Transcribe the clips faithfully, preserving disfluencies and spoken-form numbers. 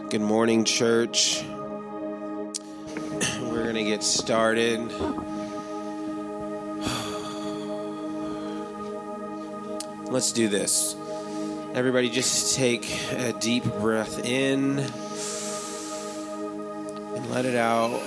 Good morning, church. We're going to get started. Let's do this. Everybody just take a deep breath in and let it out.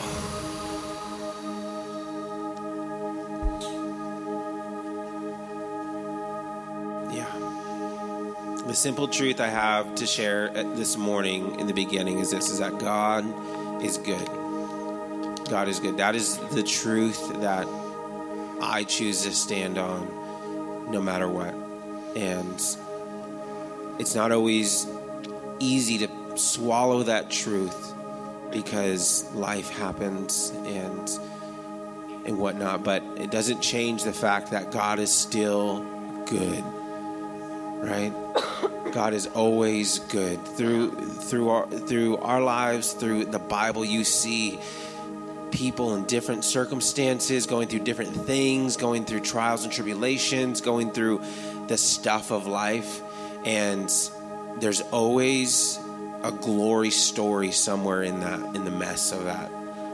The simple truth I have to share this morning in the beginning is this, is that God is good. God is good. That is the truth that I choose to stand on no matter what. And it's not always easy to swallow that truth because life happens and and whatnot, but it doesn't change the fact that God is still good, right? God is always good. Through through our through our lives, through the Bible, you see people in different circumstances, going through different things, going through trials and tribulations, going through the stuff of life, and there's always a glory story somewhere in that, in the mess of that.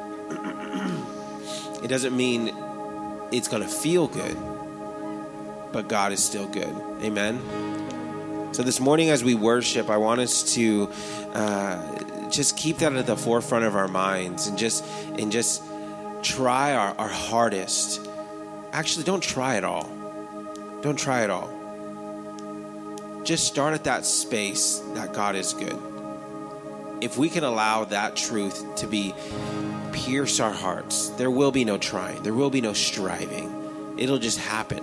It doesn't mean it's going to feel good, but God is still good. Amen. So this morning as we worship, I want us to uh, just keep that at the forefront of our minds and just and just try our, our hardest. Actually, don't try at all. Don't try at all. Just start at that space that God is good. If we can allow that truth to be pierce our hearts, there will be no trying. There will be no striving. It'll just happen.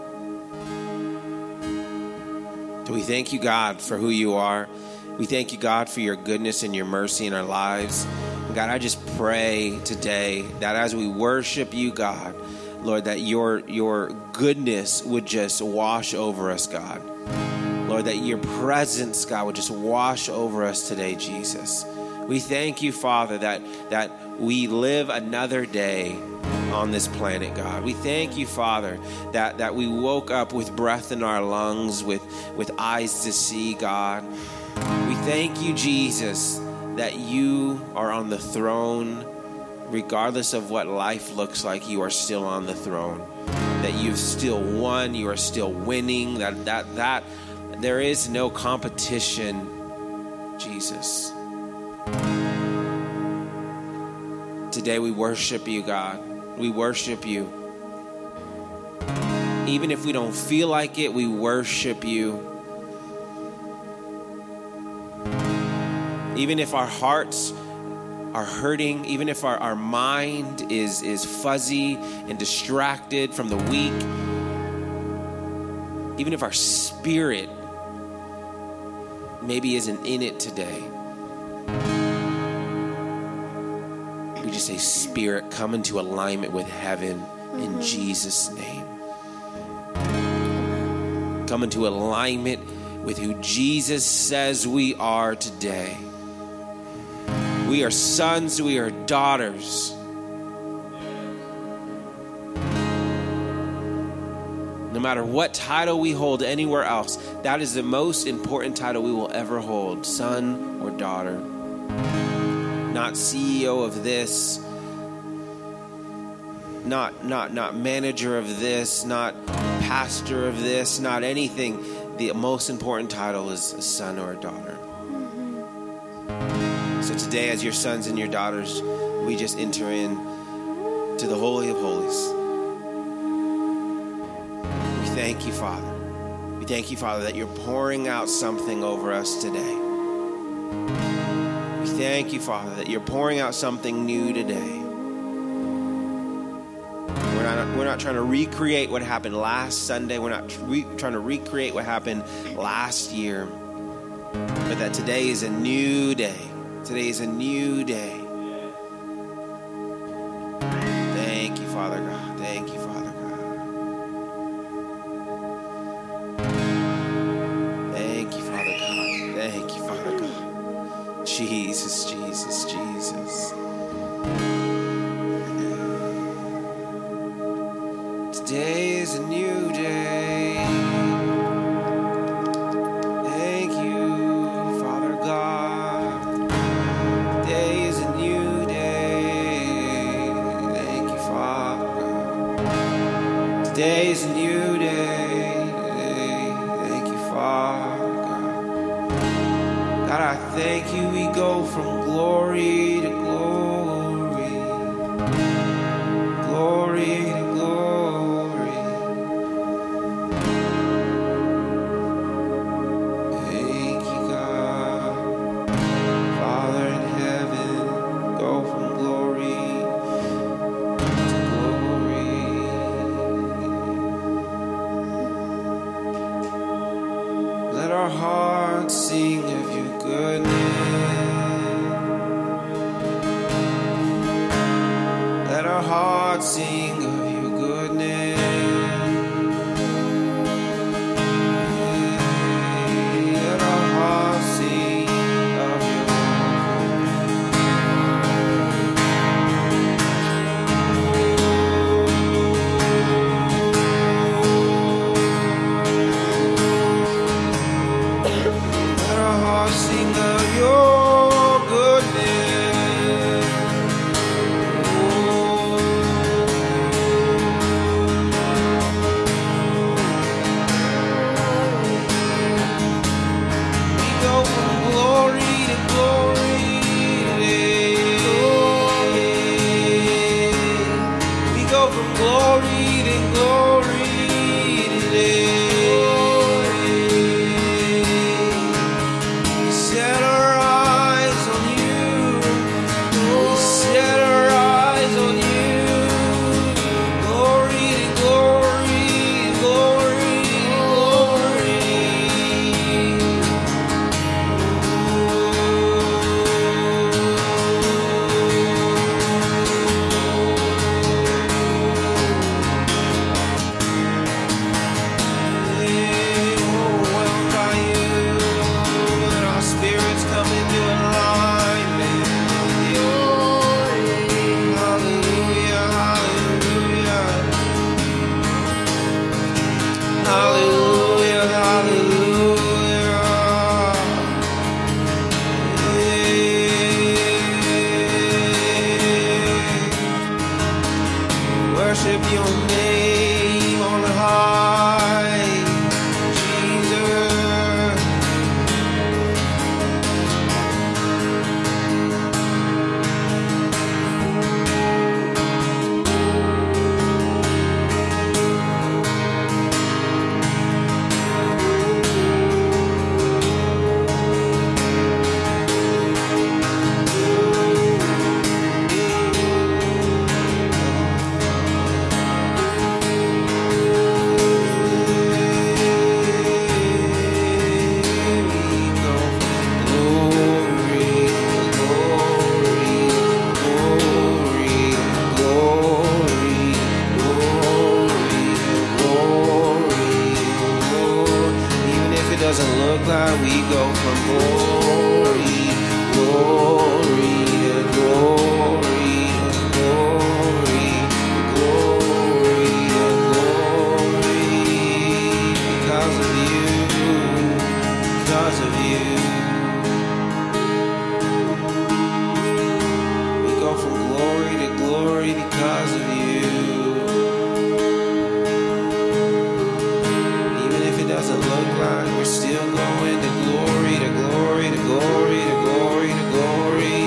So we thank you, God, for who you are. We thank you, God, for your goodness and your mercy in our lives. And God, I just pray today that as we worship you, God, Lord, that your your goodness would just wash over us, God. Lord, that your presence, God, would just wash over us today, Jesus. We thank you, Father, that that we live another day on this planet, God. We thank you, Father, that, that we woke up with breath in our lungs, with, with eyes to see, God. We thank you, Jesus, that you are on the throne. Regardless of what life looks like, you are still on the throne. That you've still won, you are still winning, that that that there is no competition, Jesus. Today we worship you, God. We worship you. Even if we don't feel like it, we worship you. Even if our hearts are hurting, even if our, our mind is, is fuzzy and distracted from the week, even if our spirit maybe isn't in it today, we just say, Spirit, come into alignment with heaven in mm-hmm. Jesus' name. Come into alignment with who Jesus says we are today. We are sons, we are daughters. No matter what title we hold anywhere else, that is the most important title we will ever hold, son or daughter. Not C E O of this, not not not manager of this, not pastor of this, not anything. The most important title is a son or a daughter. Mm-hmm. So today, as your sons and your daughters, we just enter in to the Holy of Holies. We thank you, Father. We thank you, Father, that you're pouring out something over us today. Thank you, Father, that you're pouring out something new today. We're not, we're not trying to recreate what happened last Sunday. We're not re- trying to recreate what happened last year. But that today is a new day. Today is a new day. Thank you, Father God. Thank you, Father God. Thank you, Father God. Thank you, Father God. Jesus, Jesus, Jesus. Today is a new day. Thank you, Father God. new day today. Thank you, Father God. God, I thank you. We go from glory to glory, glory to glory. Thank you, God. Father in heaven, go from glory to glory. Let our hearts sing of your goodness. Let our hearts sing of your goodness. Let our hearts sing of your Let our hearts sing of your goodness. We go from glory to glory today. We go from glory to glory today. We set our eyes on you. We set our eyes on you. Glory to glory, glory to glory. Overwhelmed by you, let our spirits come into alignment with you. Hallelujah, hallelujah, hallelujah, hallelujah. Worship your name on high, Jesus. Doesn't look like we go from glory, glory to glory to glory, glory to glory, because of you, because of you. We go from glory to glory because of you. Doesn't look like we're still going to glory, to glory, to glory, to glory, to glory.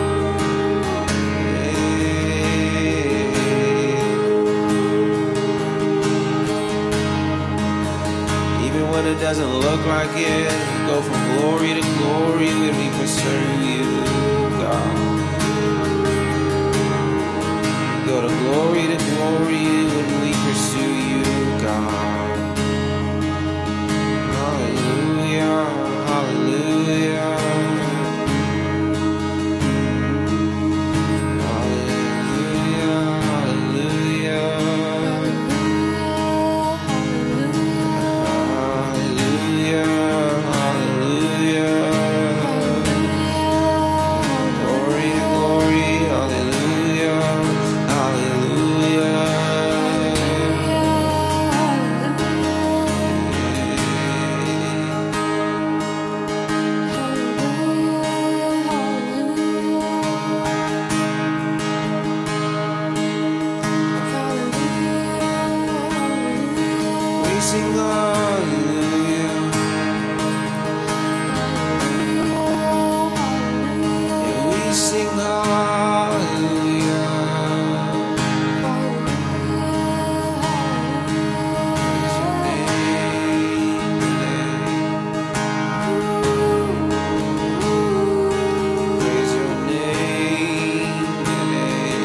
Yeah. Even when it doesn't look like it, we go from glory to glory when we pursue you, God. We go to glory to glory when we pursue you, God. Hallelujah. Glory to glory, hallelujah. Hallelujah. sing hallelujah. Yeah, we sing hallelujah. Praise your name today. Praise your name today.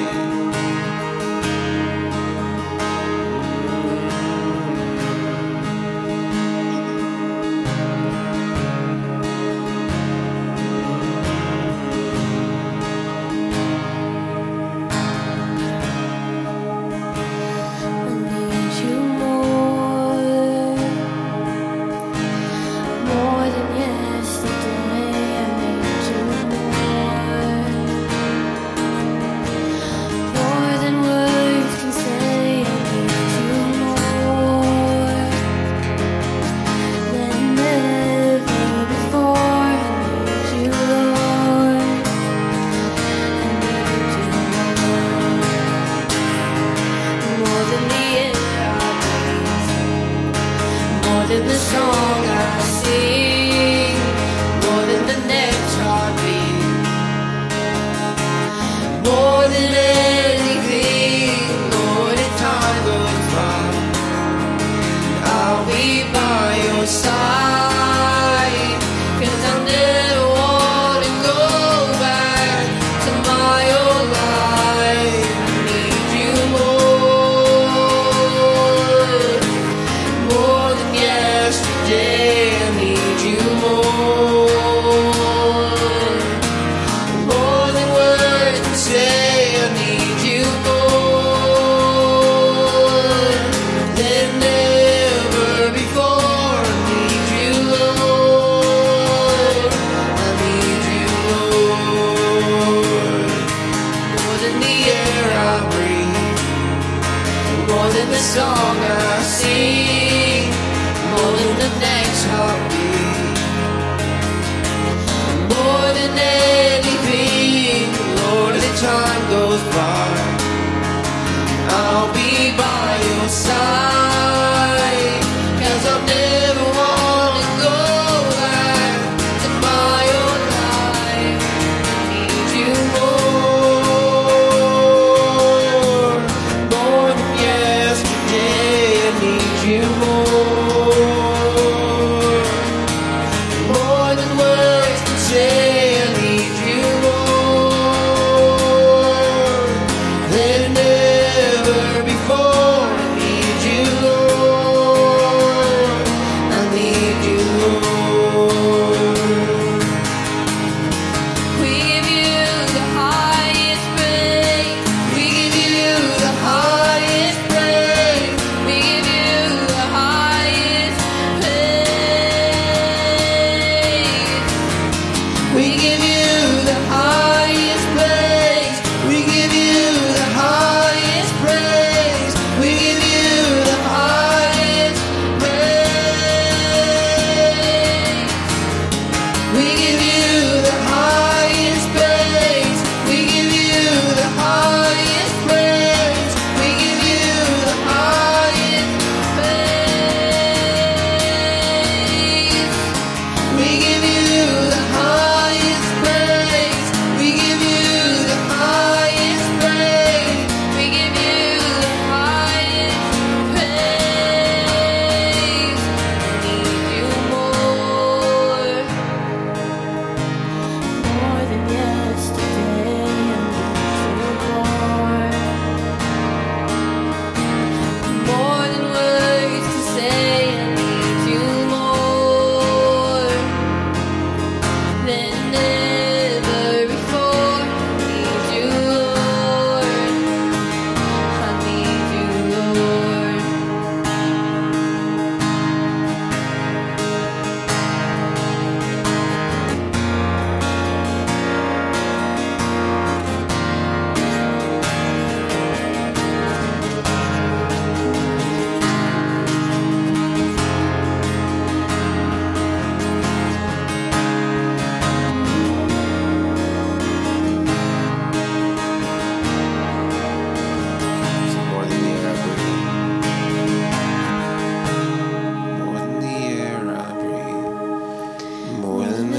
I need you more, more than yesterday. I need you more, more than words can say. I need you more than ever before. I need you, Lord. I need you more, more than the air I breathe, more than the song I sing, more than the next heartbeat, more than anything. Lord, if time goes by, I'll be by your side, 'cause I never want to go back to my old life. I need you more, more than yesterday. I need you more, more than words can say. I need you more than ever before. I need you, Lord. I need you, Lord, more than the air I breathe, more than the song I sing, more than the next heartbeat, more than anything. Lord, as time goes by, I'll be by your side, 'cause I'll never want to go back to my old life. I need you more, more than yesterday. I need you more, more than words can say. I need you more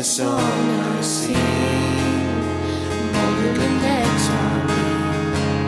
the song I sing, more than the next heartbeat,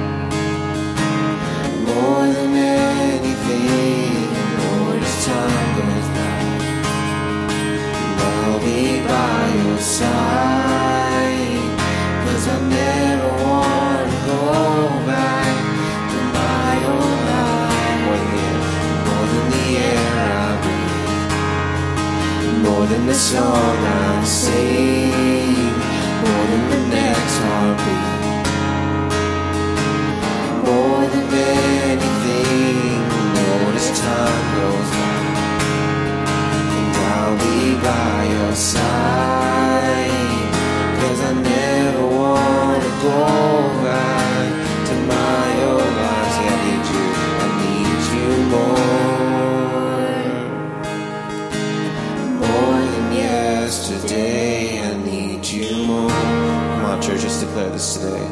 more than anything, Lord, as time goes by, and I'll be by your side, 'cause I never want to go back to my old life. More than the air, more than the air I breathe, more than the song I sing, more than the next heartbeat, more than anything, Lord, as time goes by, and I'll be by your side, 'cause I never want to go back to my old life. See, I need you, I need you more, more than yesterday. I need you more. Come on, church, let's declare this today.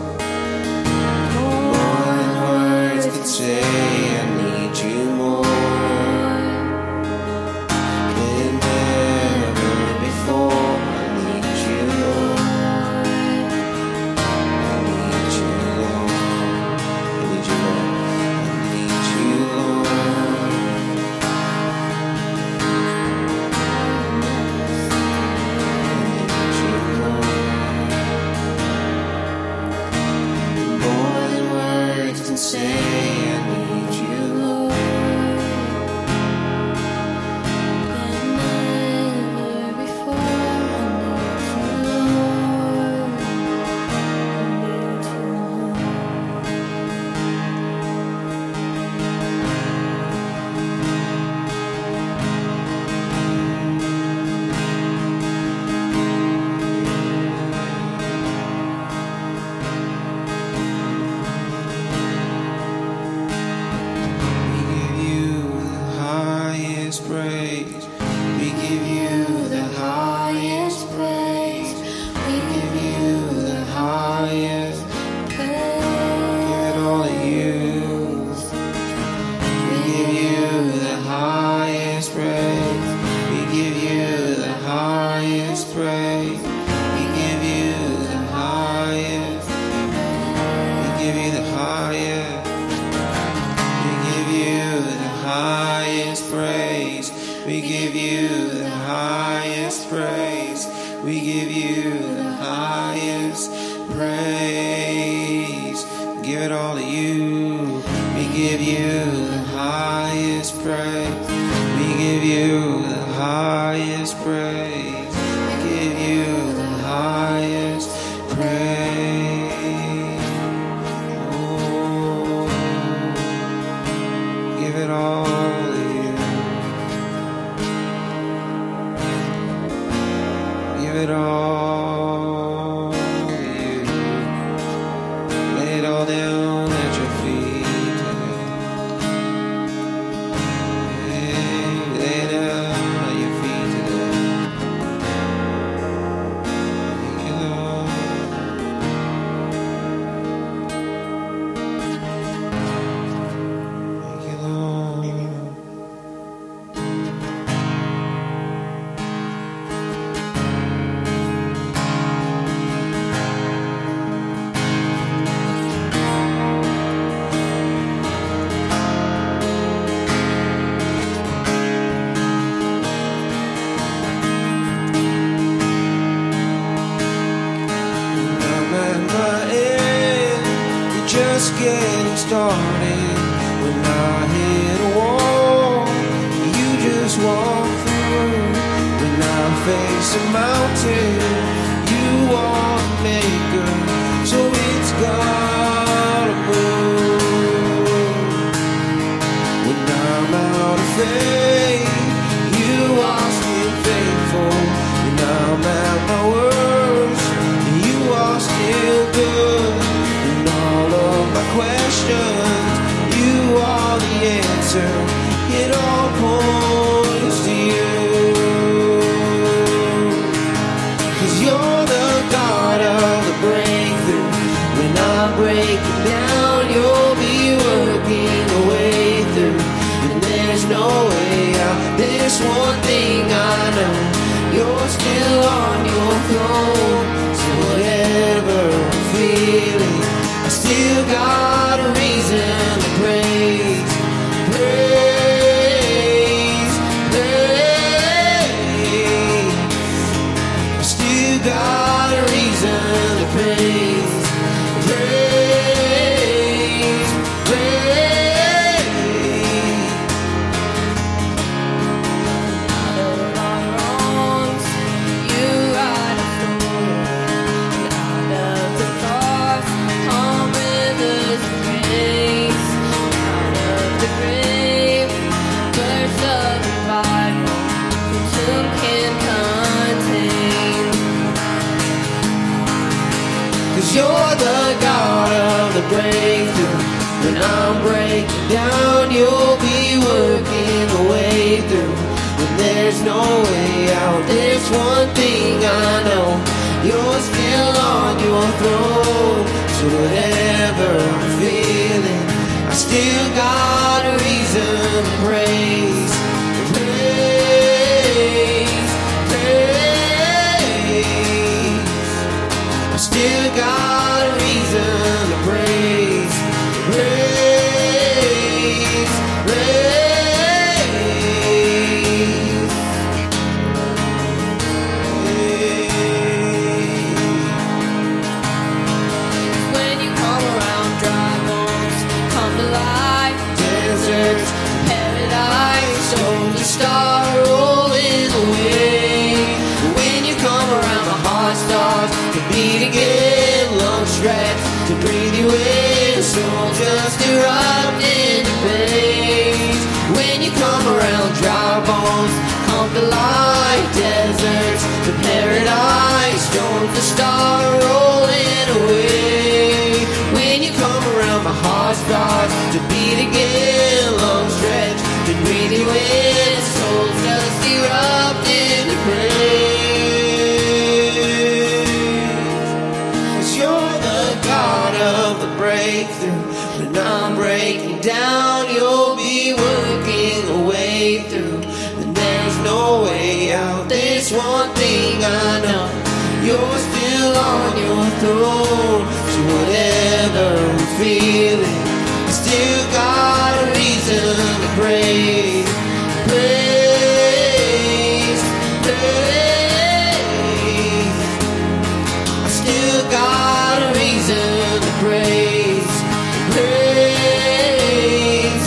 More than words can say, I need you more than ever before. I need you, Lord. I need you, Lord. I need you, Lord. I need you, Lord. More than words can say, I need you, Lord. Than ever before, I need you, Lord. I need you, Lord. We give you the highest praise. We give you the highest praise. We give you the highest. Give it all to you. We give you the highest praise. We give you the highest praise. We give you the highest. We give you the highest. We give you the highest praise. We give you the highest praise. We give you the highest praise. Give it all to you. We give you the highest praise. We give you the highest praise. We give you the highest praise. Oh, give it all to you. Give it all to you. Lay it all down at your feet today. Lay it down at your feet today. Thank you, Lord. Thank you, Lord. I'm at my end, you're just getting started. When I hit a wall, you just walk through. When I face a mountain, you are the maker, so it's gotta move. When I'm out of faith, you are still faithful. When I'm at my worst, you are still good. And all of my questions, you are the answer. It all points to you. 'Cause you're the God of the breakthrough. When I'm breaking down, you'll be working a way through. And there's no way out. There's one thing I know, you're still on your throne. So whatever I'm feeling, I still got a reason to praise, praise, praise. I still got a reason to praise, praise, praise. Out of our wrongs, you write a story. Out of the cross, come rivers of grace. Out of the grave, verse of the Bible, the tomb can contain. 'Cause you're the God of the breakthrough. When I'm breaking down, you'll be working a way through. When there's no way out, there's one thing I know: you're still on your throne. So whatever I'm feeling, I still got a reason to praise, praise, praise. I still got a reason to praise, praise, praise. When you come around, dry bones come to life. Deserts, paradise, soldiers start rolling away. When you come around, my heart starts to beat again. Lungs stretch to breathe you in, soul just erupt into praise. When you come around, dry bones come to life. Deserts to paradise, storms to start rolling away. When you come around, my heart starts to beat again. Lungs stretch to breathe you in, soul just erupt into praise. 'Cause you're the God of the breakthrough. When I'm breaking down, you'll be working a way through. When there's no way out, there's one thing I know: you're still on your throne. So whatever I'm feeling, I still got a reason to praise, praise, praise. I still got a reason to praise, praise,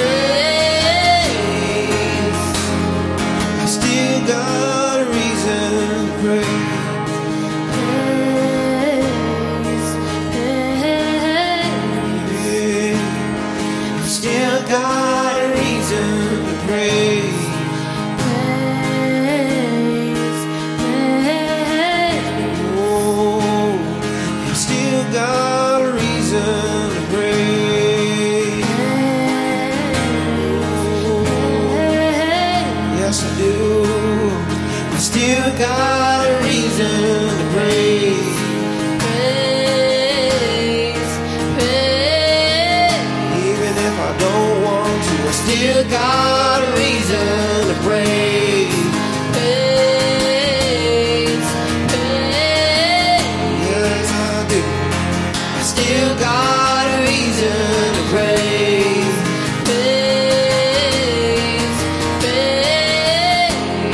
praise. I still got a reason to praise, praise, praise. I still got a reason to praise, praise, praise. Oh, I still got a reason to praise. Yes, I do. I still got a reason to praise, praise, praise. Even if I don't want to, I still got a reason to praise, praise, praise. Yes, I do. I still got a reason to praise, praise, praise.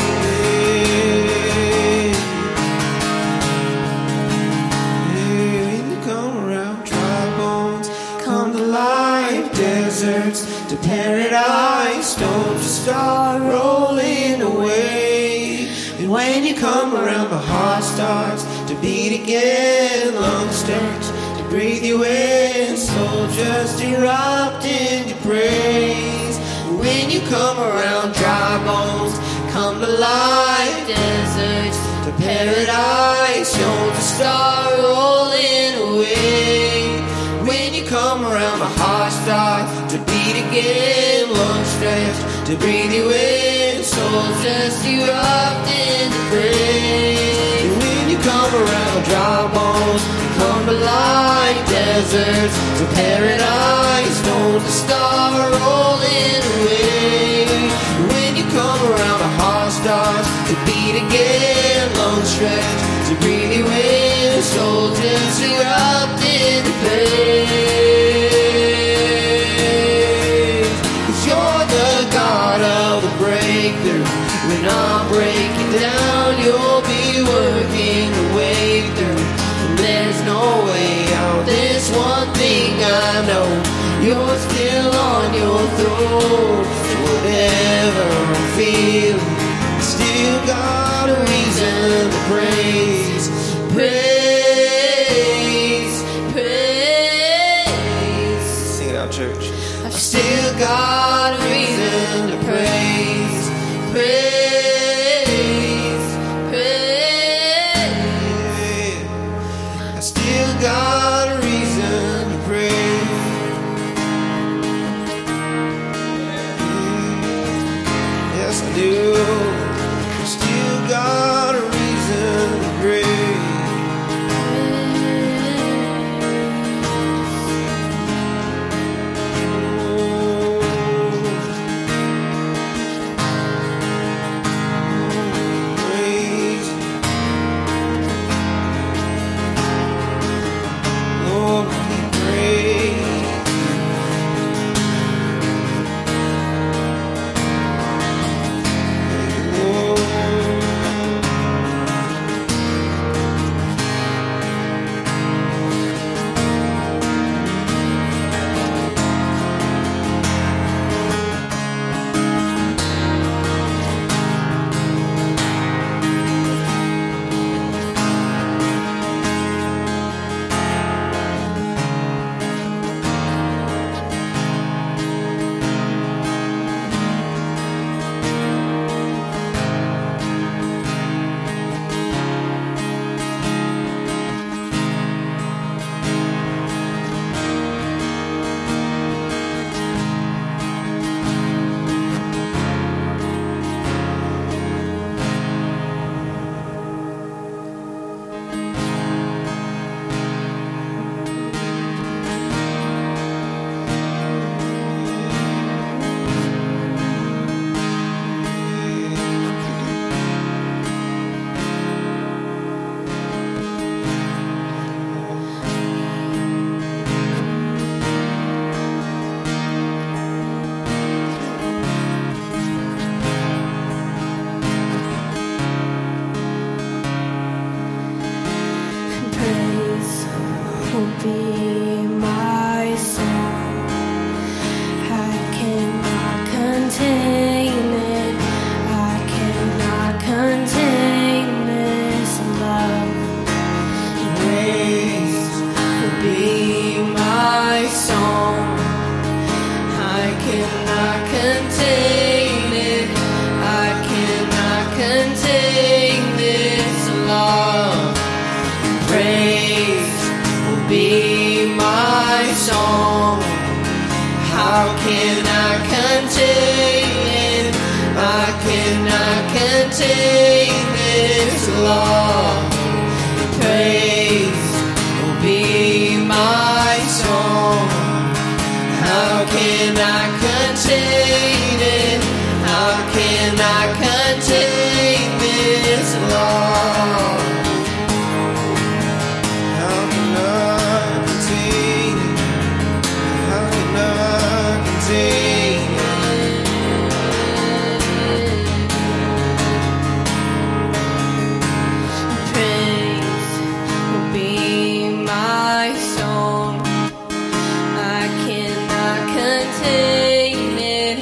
When you come around, dry bones come to life. Deserts to paradise, storms to start rolling away. And when you come around, my heart starts to beat again. Lungs start to breathe you in, soul just erupt into praise. When you come around, dry bones come to life. Deserts to paradise, storms to start rolling away. When you come around, my heart starts to beat again. Lungs stretch to breathe you in, soul just erupt into praise. And when you come around, dry bones come to life. Deserts to paradise, storms to start rolling away. When you come around, my heart starts to beat again. Lungs stretch to breathe you in, soldiers erupt in praise. 'Cause you're the God of the breakthrough. When I'm breaking down, you'll be working the way through. And there's no way out. This one thing I know, you're still on your throne. So whatever I'm feeling, still got a reason to praise, praise, praise. Sing it out, church. I've still got a reason to praise, praise, praise. I still got a reason to praise. Yes, I do. I still got a reason to praise. Praise. Lord, we praise. Contain it.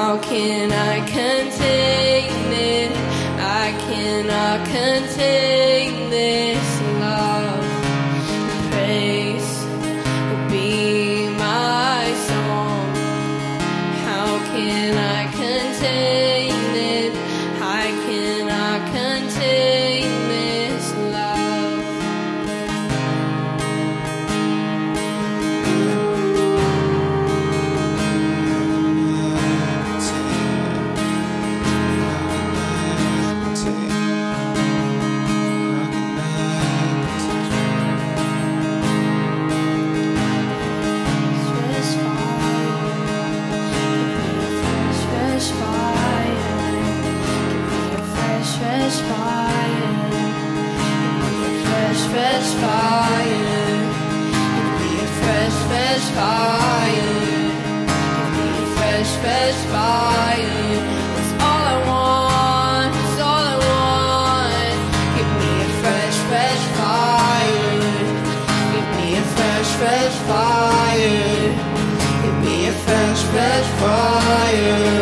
How can I contain it? I cannot contain this love. Praise will be my song. How can I contain it? I cannot contain this love. Fresh fire, fresh fire, give me a fresh, fresh fire, give me a fresh, fresh fire. That's all I want, that's all I want. Give me a fresh, fresh fire, give me a fresh, fresh fire, give me a fresh, fresh fire.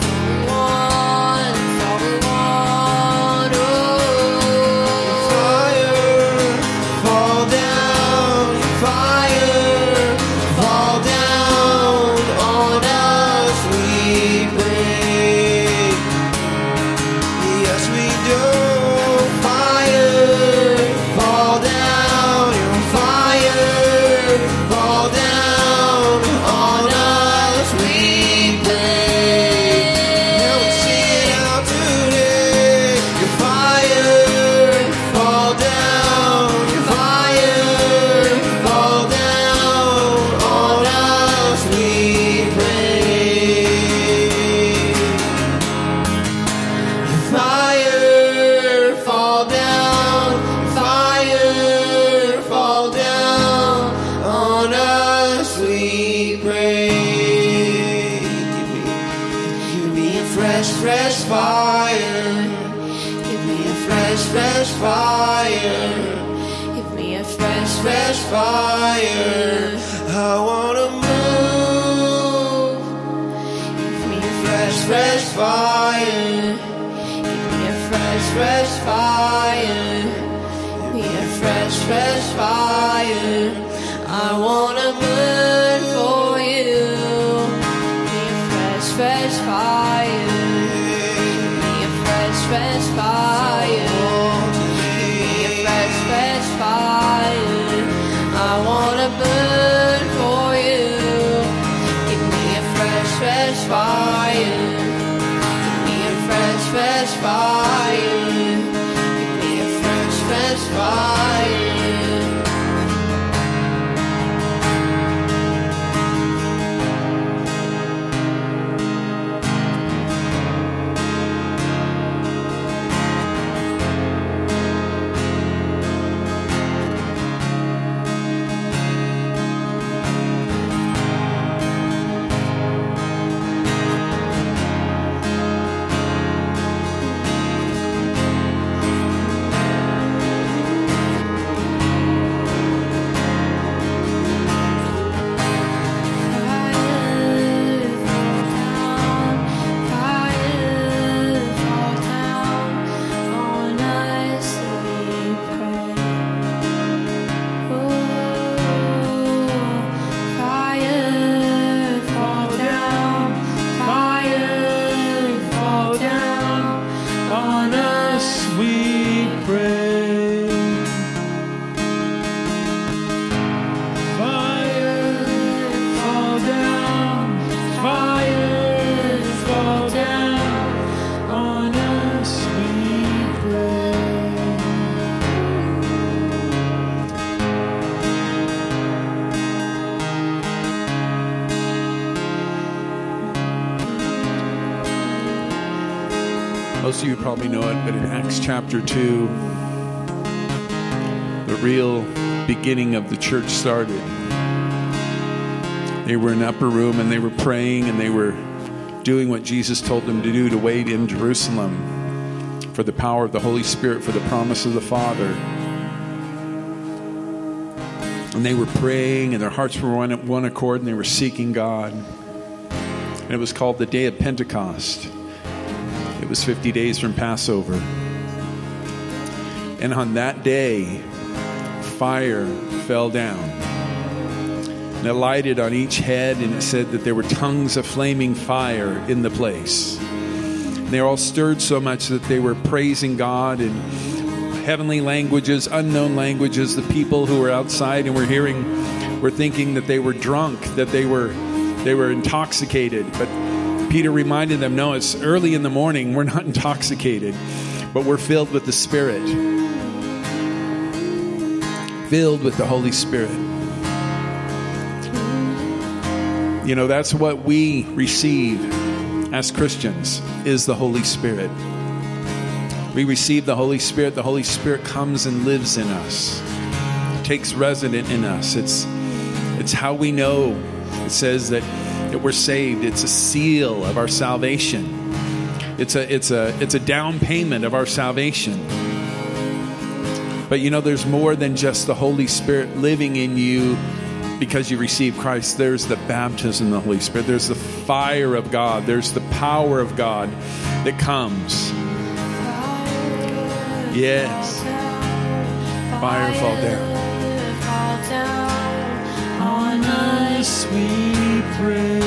Fire, I wanna move. Give me a fresh, fresh fire. Give me a fresh, fresh fire. Give me a fresh, fresh fire. I wanna burn for you. Give me a fresh, fresh fire. Give me a fresh, fresh fire. Give me a fresh, fresh fire. I wanna burn for you. Give me a fresh, fresh fire. Give me a fresh, fresh fire. Give me a fresh, fresh fire. Most of you probably know it, but in Acts chapter two, the real beginning of the church started. They were in an upper room and they were praying and they were doing what Jesus told them to do, to wait in Jerusalem for the power of the Holy Spirit, for the promise of the Father. And they were praying and their hearts were on one accord and they were seeking God. And it was called the Day of Pentecost. It was fifty days from Passover. And on that day, fire fell down. And it lighted on each head, and it said that there were tongues of flaming fire in the place. And they were all stirred so much that they were praising God in heavenly languages, unknown languages. The people who were outside and were hearing were thinking that they were drunk, that they were they were intoxicated. But Peter reminded them, no, it's early in the morning. We're not intoxicated, but we're filled with the Spirit. Filled with the Holy Spirit. You know, that's what we receive as Christians, is the Holy Spirit. We receive the Holy Spirit. The Holy Spirit comes and lives in us, takes resident in us. It's it's how we know. It says that, that we're saved. It's a seal of our salvation. It's a it's a it's a down payment of our salvation. But you know, there's more than just the Holy Spirit living in you because you receive Christ. There's the baptism of the Holy Spirit. There's the fire of God. There's the power of God that comes. Yes. Fire fall down. Fall down on us, we pray.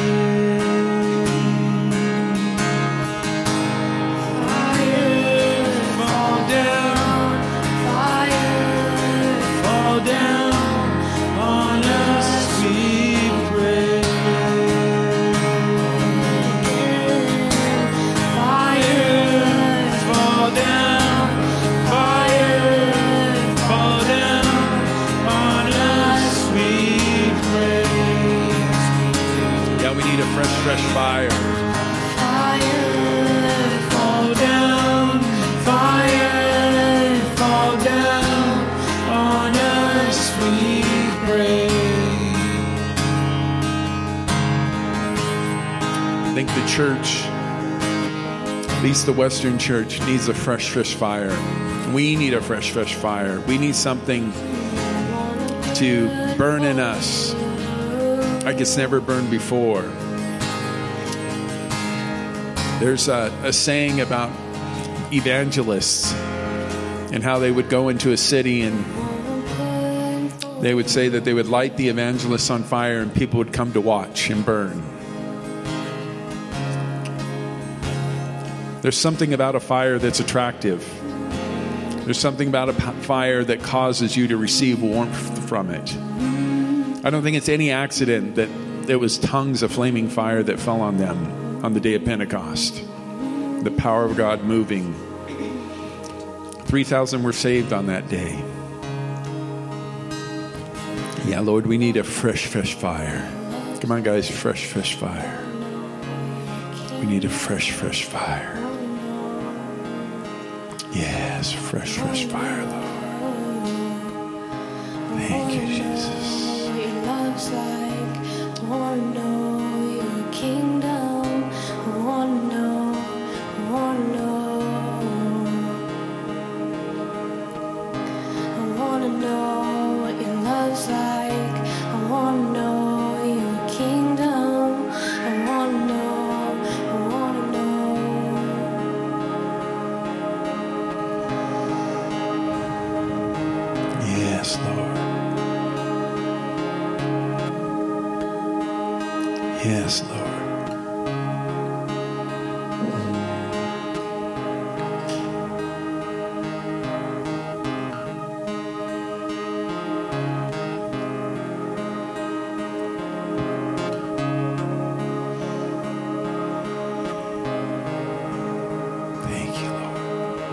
Fire fall down. Fire fall down on us, we pray. Fire fall down. Fresh, fresh fire. Fire fall down, fire fall down on us, we pray. I think the church, at least the Western church, needs a fresh, fresh fire. We need a fresh, fresh fire. We need something to burn in us like it's never burned before. There's a, a saying about evangelists and how they would go into a city and they would say that they would light the evangelists on fire and people would come to watch and burn. There's something about a fire that's attractive. There's something about a fire that causes you to receive warmth from it. I don't think it's any accident that there was tongues of flaming fire that fell on them on the day of Pentecost. The power of God moving. three thousand were saved on that day. Yeah, Lord, we need a fresh, fresh fire. Come on, guys, fresh, fresh fire. We need a fresh, fresh fire. Yes, fresh, fresh fire, Lord. Thank you, Jesus. Your love's like, I wanna know your kingdom. I wanna know, I wanna know. I wanna know what your love's like. I wanna know your kingdom. I wanna know, I wanna know. Yes, Lord. Yes, Lord. Thank you, Lord.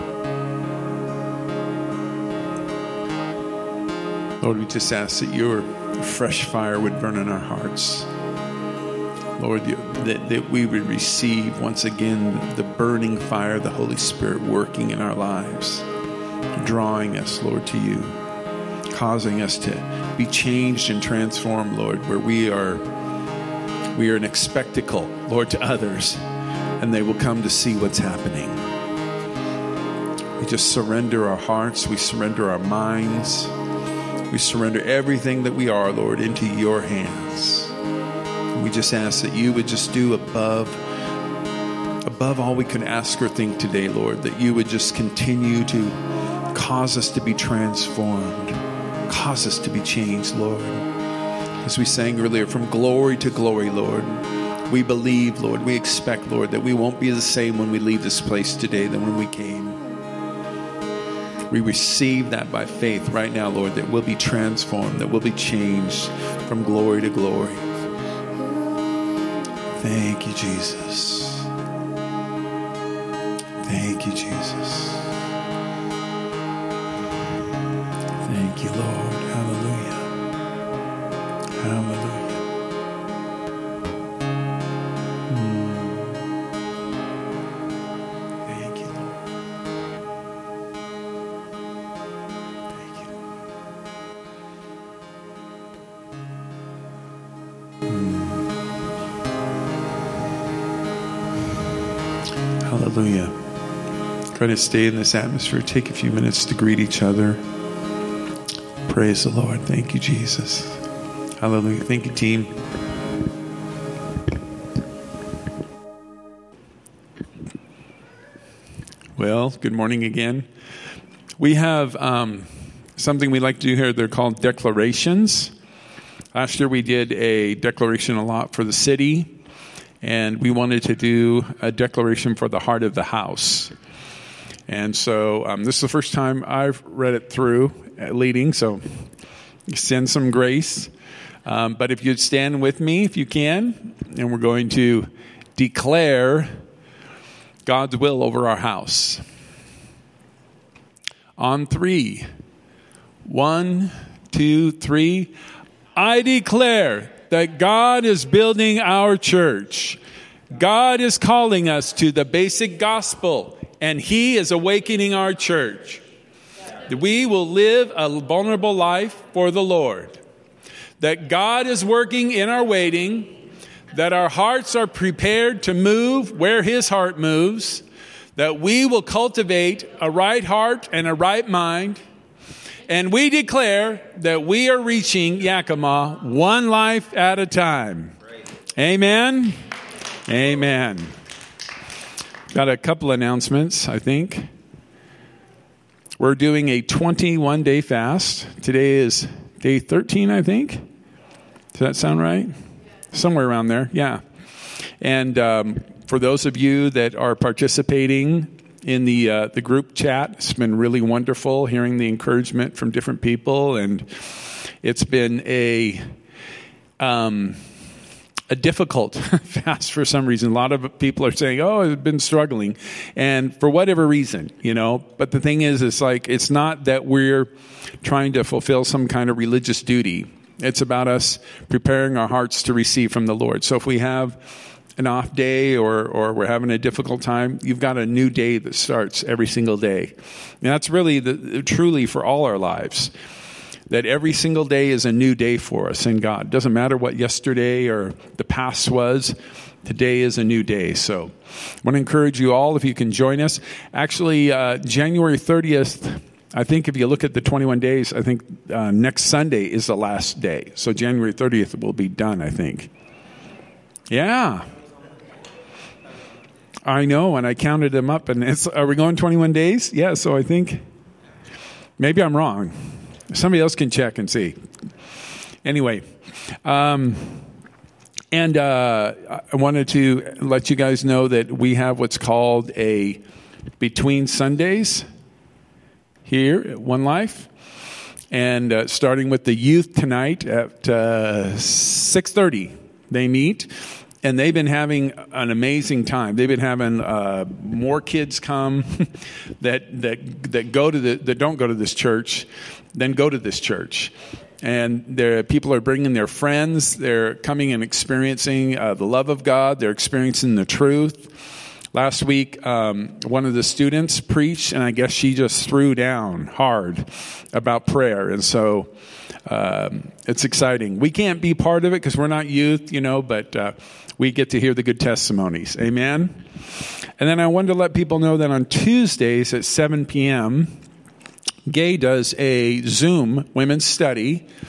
Lord, we just ask that your fresh fire would burn in our hearts. Lord, that, that we would receive once again the burning fire of the Holy Spirit working in our lives, drawing us, Lord, to you, causing us to be changed and transformed, Lord, where we are we are an spectacle, Lord, to others, and they will come to see what's happening. We just surrender our hearts, we surrender our minds, we surrender everything that we are, Lord, into your hands. We just ask that you would just do above, above all we could ask or think today, Lord, that you would just continue to cause us to be transformed, cause us to be changed, Lord. As we sang earlier, from glory to glory, Lord, we believe, Lord, we expect, Lord, that we won't be the same when we leave this place today than when we came. We receive that by faith right now, Lord, that we'll be transformed, that we'll be changed from glory to glory. Thank you, Jesus. Thank you, Jesus. Thank you, Lord. Hallelujah. Hallelujah. Hallelujah. Try to stay in this atmosphere. Take a few minutes to greet each other. Praise the Lord. Thank you, Jesus. Hallelujah. Thank you, team. Well, good morning again. We have um, something we like to do here. They're called declarations. Last year we did a declaration a lot for the city. And we wanted to do a declaration for the heart of the house. And so um, this is the first time I've read it through uh, leading, so send some grace. Um, but if you'd stand with me, if you can, and we're going to declare God's will over our house. On three. One, two, three. I declare that God is building our church. God is calling us to the basic gospel, and He is awakening our church. That we will live a vulnerable life for the Lord. That God is working in our waiting. That our hearts are prepared to move where His heart moves. That we will cultivate a right heart and a right mind. And we declare that we are reaching Yakima one life at a time. Amen. Amen. Got a couple announcements, I think. We're doing a twenty-one day fast. Today is day thirteen, I think. Does that sound right? Somewhere around there, yeah. And um, for those of you that are participating in the uh, the group chat, it's been really wonderful hearing the encouragement from different people, and it's been a um, a difficult fast for some reason. A lot of people are saying, "Oh, I've been struggling," and for whatever reason, you know. But the thing is, it's like it's not that we're trying to fulfill some kind of religious duty. It's about us preparing our hearts to receive from the Lord. So if we have an off day or or we're having a difficult time, you've got a new day that starts every single day. And that's really the, truly for all our lives, that every single day is a new day for us in God. It doesn't matter what yesterday or the past was. Today is a new day. So I want to encourage you all, if you can join us. Actually, uh, January thirtieth, I think if you look at the twenty-one days, I think uh, next Sunday is the last day. So January thirtieth will be done, I think. Yeah. I know, and I counted them up, and it's, are we going twenty-one days? Yeah, so I think, maybe I'm wrong. Somebody else can check and see. Anyway, um, and uh, I wanted to let you guys know that we have what's called a Between Sundays here at One Life, and uh, starting with the youth tonight at uh, six thirty, they meet. And they've been having an amazing time. They've been having uh, more kids come that that that go to the that don't go to this church, than go to this church. And there, people are bringing their friends. They're coming and experiencing uh, the love of God. They're experiencing the truth. Last week, um, one of the students preached, and I guess she just threw down hard about prayer. And so um, it's exciting. We can't be part of it because we're not youth, you know, but uh, we get to hear the good testimonies. Amen? And then I wanted to let people know that on Tuesdays at seven p.m., Gay does a Zoom women's study.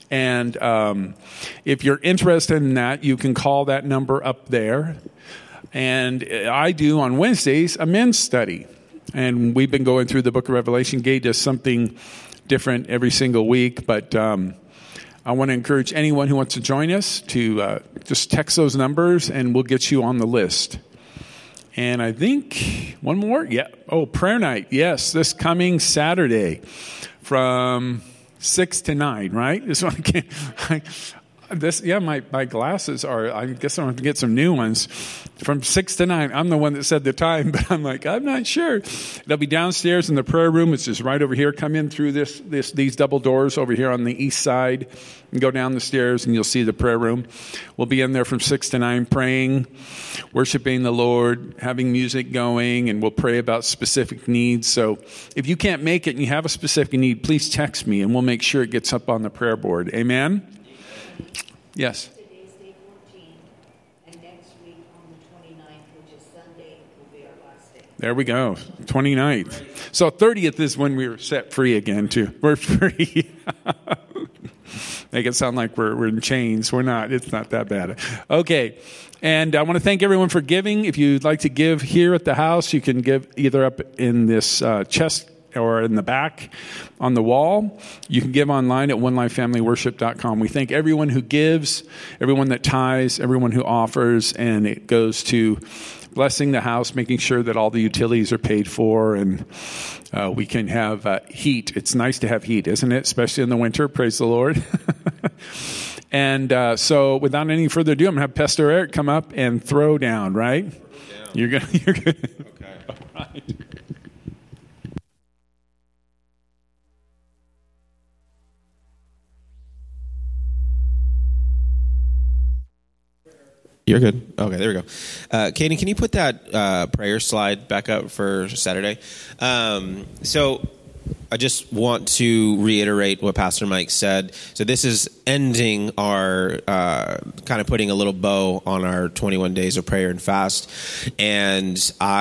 And um, if you're interested in that, you can call that number up there. And I do on Wednesdays a men's study. And we've been going through the book of Revelation. Gay does something different every single week. But um, I want to encourage anyone who wants to join us to uh, just text those numbers and we'll get you on the list. And I think one more. Yeah. Oh, prayer night. Yes, this coming Saturday from six to nine, right? This one I can't. I, this, yeah, my, my glasses are, I guess I'm going to get some new ones. From six to nine. I'm the one that said the time, but I'm like, I'm not sure. They'll be downstairs in the prayer room. It's just right over here. Come in through this, this, these double doors over here on the east side and go down the stairs and you'll see the prayer room. We'll be in there from six to nine praying, worshiping the Lord, having music going, and we'll pray about specific needs. So if you can't make it and you have a specific need, please text me and we'll make sure it gets up on the prayer board. Amen? Yes. Today's day fourteen, and next week on the twenty-ninth, which is Sunday, will be our last day. There we go, twenty-ninth. So thirtieth is when we were set free again, too. We're free. Make it sound like we're, we're in chains. We're not. It's not that bad. Okay. And I want to thank everyone for giving. If you'd like to give here at the house, you can give either up in this uh, chest or in the back on the wall. You can give online at one life family worship dot com. We thank everyone who gives, everyone that tithes, everyone who offers, and it goes to blessing the house, making sure that all the utilities are paid for, and uh, we can have uh, heat. It's nice to have heat, isn't it? Especially in the winter. Praise the Lord. And uh, so without any further ado, I'm going to have Pastor Eric come up and throw down, right? Down. You're good. You're good. Okay. All right. You're good. Okay, there we go. Uh, Katie, can you put that uh, prayer slide back up for Saturday? Um, so I just want to reiterate what Pastor Mike said. So this is ending our, uh, kind of putting a little bow on our twenty-one days of prayer and fast. And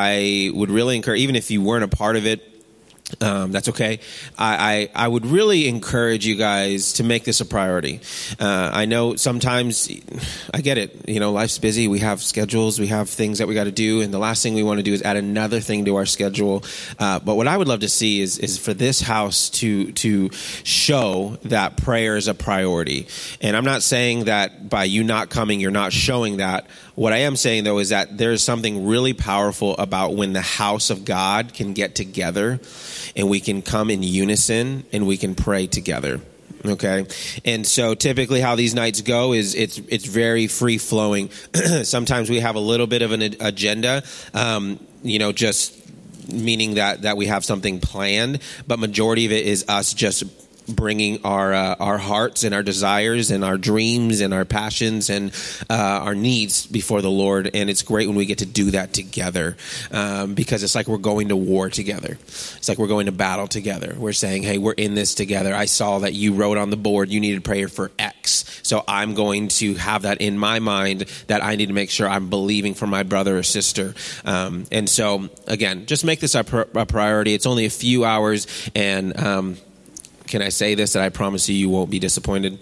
I would really encourage, even if you weren't a part of it, Um, that's okay. I, I, I would really encourage you guys to make this a priority. Uh, I know sometimes, I get it, you know, life's busy. We have schedules, we have things that we got to do, and the last thing we want to do is add another thing to our schedule. Uh, but what I would love to see is, is for this house to, to show that prayer is a priority. And I'm not saying that by you not coming, you're not showing that. What I am saying, though, is that there's something really powerful about when the house of God can get together and we can come in unison and we can pray together. Okay. And so typically how these nights go is it's it's very free flowing. Sometimes we have a little bit of an agenda, um, you know, just meaning that, that we have something planned, but majority of it is us just bringing our uh, our hearts and our desires and our dreams and our passions and uh, our needs before the Lord. And it's great when we get to do that together, um, because it's like we're going to war together. It's like we're going to battle together. We're saying, hey, we're in this together. I saw that you wrote on the board you needed prayer for X, so I'm going to have that in my mind that I need to make sure I'm believing for my brother or sister. Um, and so, again, just make this a, pr- a priority. It's only a few hours, and um can I say this, that I promise you, you won't be disappointed?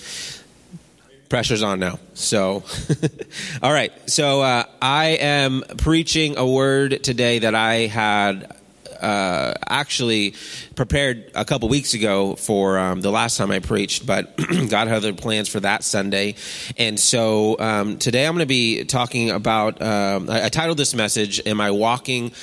Pressure's on now. So, all right. So uh, I am preaching a word today that I had uh, actually prepared a couple weeks ago for um, the last time I preached, but God had other plans for that Sunday. And so um, today I'm going to be talking about, um, I, I titled this message, Am I Walking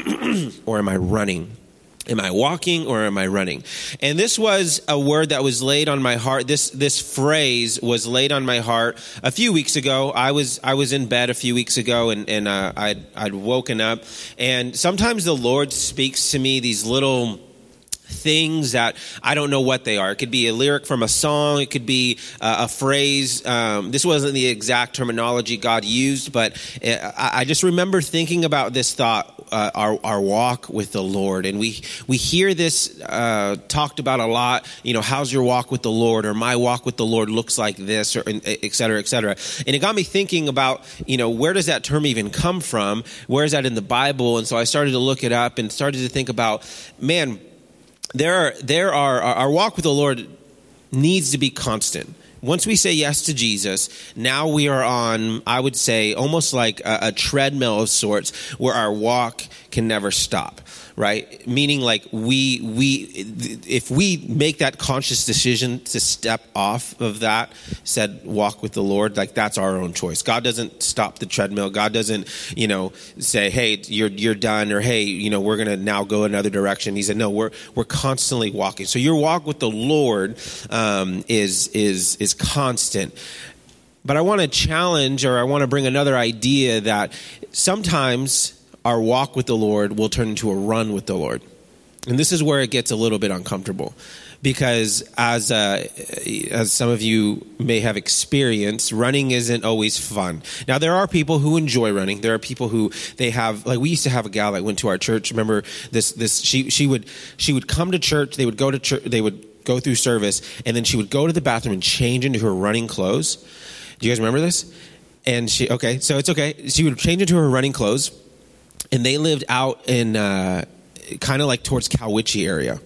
or Am I Running? Am I walking or am I running? And this was a word that was laid on my heart. This this phrase was laid on my heart a few weeks ago. I was I was in bed a few weeks ago, and and uh, I'd I'd woken up, and sometimes the Lord speaks to me these little things that I don't know what they are. It could be a lyric from a song. It could be uh, a phrase. Um, this wasn't the exact terminology God used, but I, I just remember thinking about this thought, uh, our, our walk with the Lord. And we, we hear this uh, talked about a lot, you know, how's your walk with the Lord, or my walk with the Lord looks like this, or et cetera, et cetera. And it got me thinking about, you know, where does that term even come from? Where is that in the Bible? And so I started to look it up and started to think about, man, There are, there are, our walk with the Lord needs to be constant. once we say yes to Jesus, now we are on, I would say, almost like a, a treadmill of sorts where our walk can never stop, right? Meaning like we, we, if we make that conscious decision to step off of that, said walk with the Lord, like that's our own choice. God doesn't stop the treadmill. God doesn't, you know, say, hey, you're, you're done, or hey, you know, we're going to now go another direction. He said, no, we're, we're constantly walking. So your walk with the Lord, um, is, is, is constant. But I want to challenge, or I want to bring another idea that sometimes our walk with the Lord will turn into a run with the Lord. And this is where it gets a little bit uncomfortable, because as uh, as some of you may have experienced, running isn't always fun. Now, there are people who enjoy running. There are people who they have, like we used to have a gal that went to our church. Remember this, this, she, she would, she would come to church. They would go to church. They would go through service, and then she would go to the bathroom and change into her running clothes. Do you guys remember this? And she, okay, so it's okay. She would change into her running clothes. And they lived out in uh, kind of like towards Cowiche area.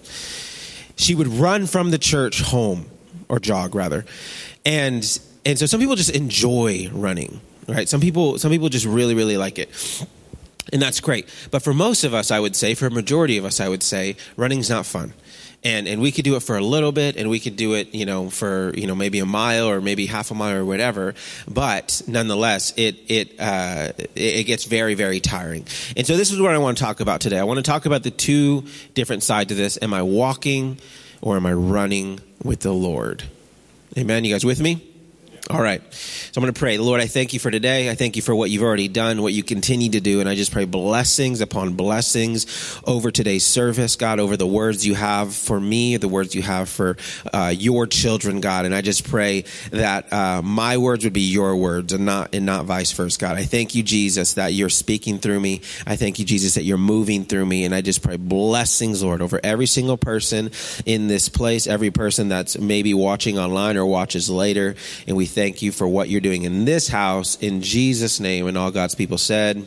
She would run from the church home, or jog rather, and and so some people just enjoy running, right? Some people some people just really really like it, and that's great. But for most of us, I would say, for a majority of us, I would say, running's not fun. And and we could do it for a little bit, and we could do it, you know, for, you know, maybe a mile or maybe half a mile or whatever. But nonetheless, it it uh, it gets very, very tiring. And so this is what I want to talk about today. I want to talk about the two different sides of this. Am I walking or am I running with the Lord? Amen. You guys with me? All right. So I'm going to pray. Lord, I thank you for today. I thank you for what you've already done, what you continue to do. And I just pray blessings upon blessings over today's service, God, over the words you have for me, the words you have for uh, your children, God. And I just pray that uh, my words would be your words and not and not vice versa, God. I thank you, Jesus, that you're speaking through me. I thank you, Jesus, that you're moving through me. And I just pray blessings, Lord, over every single person in this place, every person that's maybe watching online or watches later. And we thank you for what you're doing in this house, in Jesus' name. And all God's people said,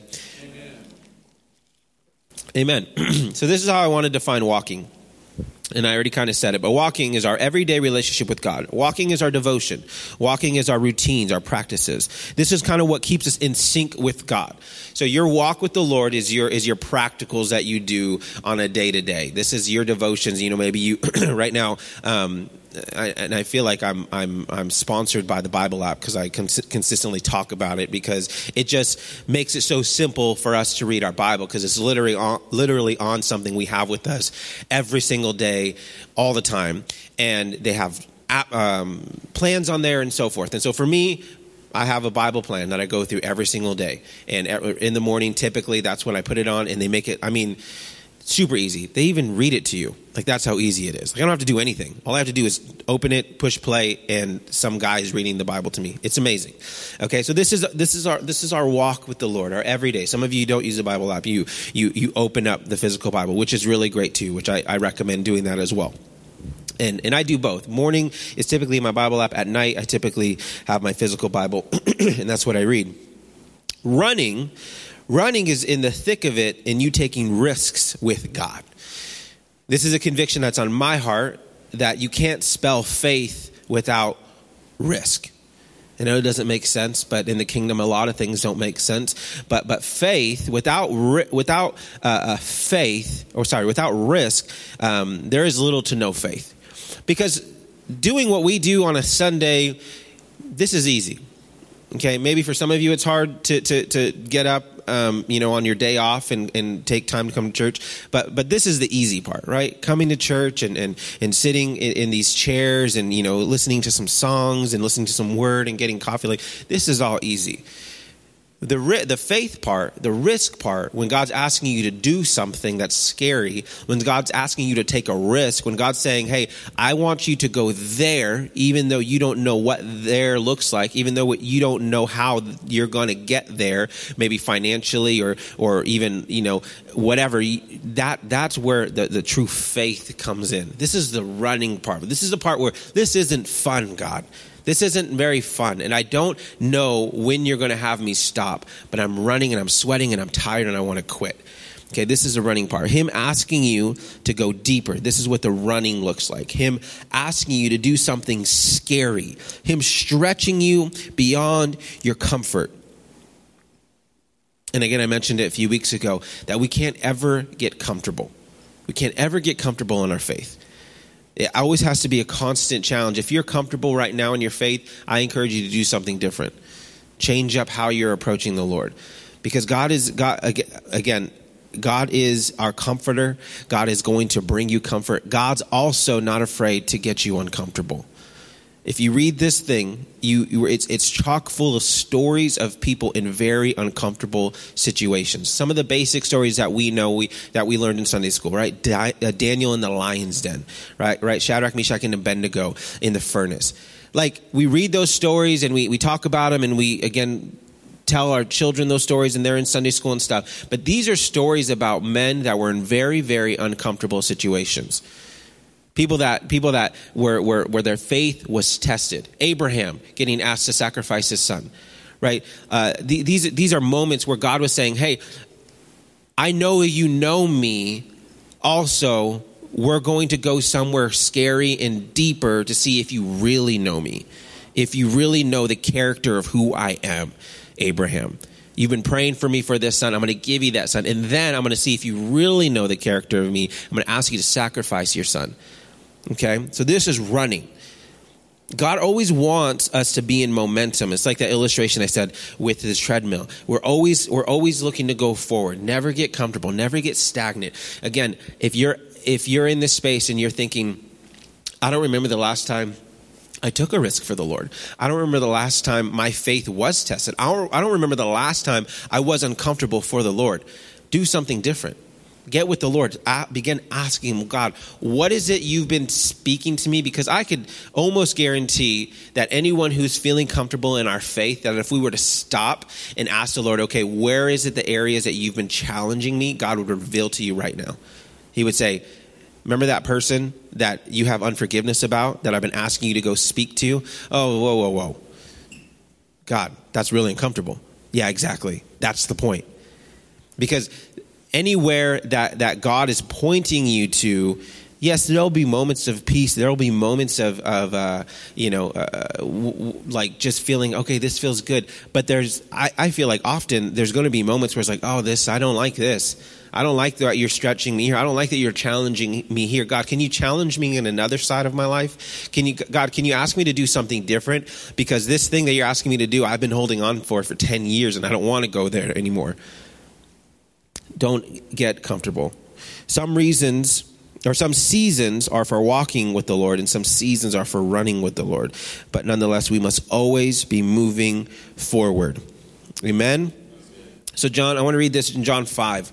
amen. Amen. So this is how I want to define walking. And I already kind of said it, but walking is our everyday relationship with God. Walking is our devotion. Walking is our routines, our practices. This is kind of what keeps us in sync with God. So your walk with the Lord is your is your practicals that you do on a day to day. This is your devotions. You know, maybe you right now. Um, I, and I feel like I'm I'm I'm sponsored by the Bible app because I cons- consistently talk about it, because it just makes it so simple for us to read our Bible, because it's literally on, literally on something we have with us every single day, all the time, and they have app, um, plans on there and so forth. And so for me, I have a Bible plan that I go through every single day, and in the morning typically that's when I put it on, and they make it. I mean. Super easy. They even read it to you. Like, that's how easy it is. Like, I don't have to do anything. All I have to do is open it, push play, and some guy is reading the Bible to me. It's amazing. Okay, so this is this is our this is our walk with the Lord, our everyday. Some of you don't use the Bible app. You you you open up the physical Bible, which is really great too, which I, I recommend doing that as well. And and I do both. Morning is typically my Bible app. At night, I typically have my physical Bible, and that's what I read. Running Running is in the thick of it, and you taking risks with God. This is a conviction that's on my heart, that you can't spell faith without risk. I know it doesn't make sense, but in the kingdom, a lot of things don't make sense. But but faith without without uh, faith, or sorry, without risk, um, there is little to no faith. Because doing what we do on a Sunday, this is easy. Okay, maybe for some of you it's hard to to, to get up, um, you know, on your day off and, and take time to come to church. But but this is the easy part, right? Coming to church and and, and sitting in, in these chairs and, you know, listening to some songs and listening to some word and getting coffee. Like, this is all easy. The the faith part, the risk part, when God's asking you to do something that's scary, when God's asking you to take a risk, when God's saying, hey, I want you to go there, even though you don't know what there looks like, even though you don't know how you're going to get there, maybe financially or or even, you know, whatever, that that's where the, the true faith comes in. This is the running part. This is the part where this isn't fun, God. This isn't very fun, and I don't know when you're going to have me stop, but I'm running and I'm sweating and I'm tired and I want to quit. Okay, this is the running part. Him asking you to go deeper. This is what the running looks like. Him asking you to do something scary. Him stretching you beyond your comfort. And again, I mentioned it a few weeks ago that we can't ever get comfortable. We can't ever get comfortable in our faith. It always has to be a constant challenge. If you're comfortable right now in your faith, I encourage you to do something different. Change up how you're approaching the Lord. Because God is, God again, God is our comforter. God is going to bring you comfort. God's also not afraid to get you uncomfortable. If you read this thing, you, you it's it's chock full of stories of people in very uncomfortable situations. Some of the basic stories that we know we that we learned in Sunday school, right? Di, uh, Daniel in the lion's den, right? Right? Shadrach, Meshach, and Abednego in the furnace. Like, we read those stories and we we talk about them, and we again tell our children those stories, and they're in Sunday school and stuff. But these are stories about men that were in very, very uncomfortable situations. People that people that were, were where their faith was tested. Abraham getting asked to sacrifice his son, right? Uh, the, these these are moments where God was saying, "Hey, I know you know me. Also, we're going to go somewhere scary and deeper to see if you really know me, if you really know the character of who I am." Abraham, you've been praying for me for this son. I'm going to give you that son. And then I'm going to see if you really know the character of me. I'm going to ask you to sacrifice your son. Okay? So this is running. God always wants us to be in momentum. It's like that illustration I said with this treadmill. We're always we're always looking to go forward. Never get comfortable. Never get stagnant. Again, if you're if you're in this space and you're thinking, I don't remember the last time I took a risk for the Lord. I don't remember the last time my faith was tested. I don't, I don't remember the last time I was uncomfortable for the Lord. Do something different. Get with the Lord. Uh, begin asking him, God, what is it you've been speaking to me? Because I could almost guarantee that anyone who's feeling comfortable in our faith, that if we were to stop and ask the Lord, okay, where is it the areas that you've been challenging me? God would reveal to you right now. He would say, remember that person that you have unforgiveness about, that I've been asking you to go speak to? Oh, whoa, whoa, whoa. God, that's really uncomfortable. Yeah, exactly. That's the point. Because anywhere that, that God is pointing you to, yes, there'll be moments of peace. There'll be moments of, of uh, you know, uh, w- w- like just feeling, okay, this feels good. But there's, I, I feel like often there's going to be moments where it's like, oh, this, I don't like this. I don't like that you're stretching me here. I don't like that you're challenging me here. God, can you challenge me in another side of my life? Can you, God, can you ask me to do something different? Because this thing that you're asking me to do, I've been holding on for for ten years, and I don't want to go there anymore. Don't get comfortable. Some reasons or some seasons are for walking with the Lord, and some seasons are for running with the Lord. But nonetheless, we must always be moving forward. Amen? So John, I want to read this in John five.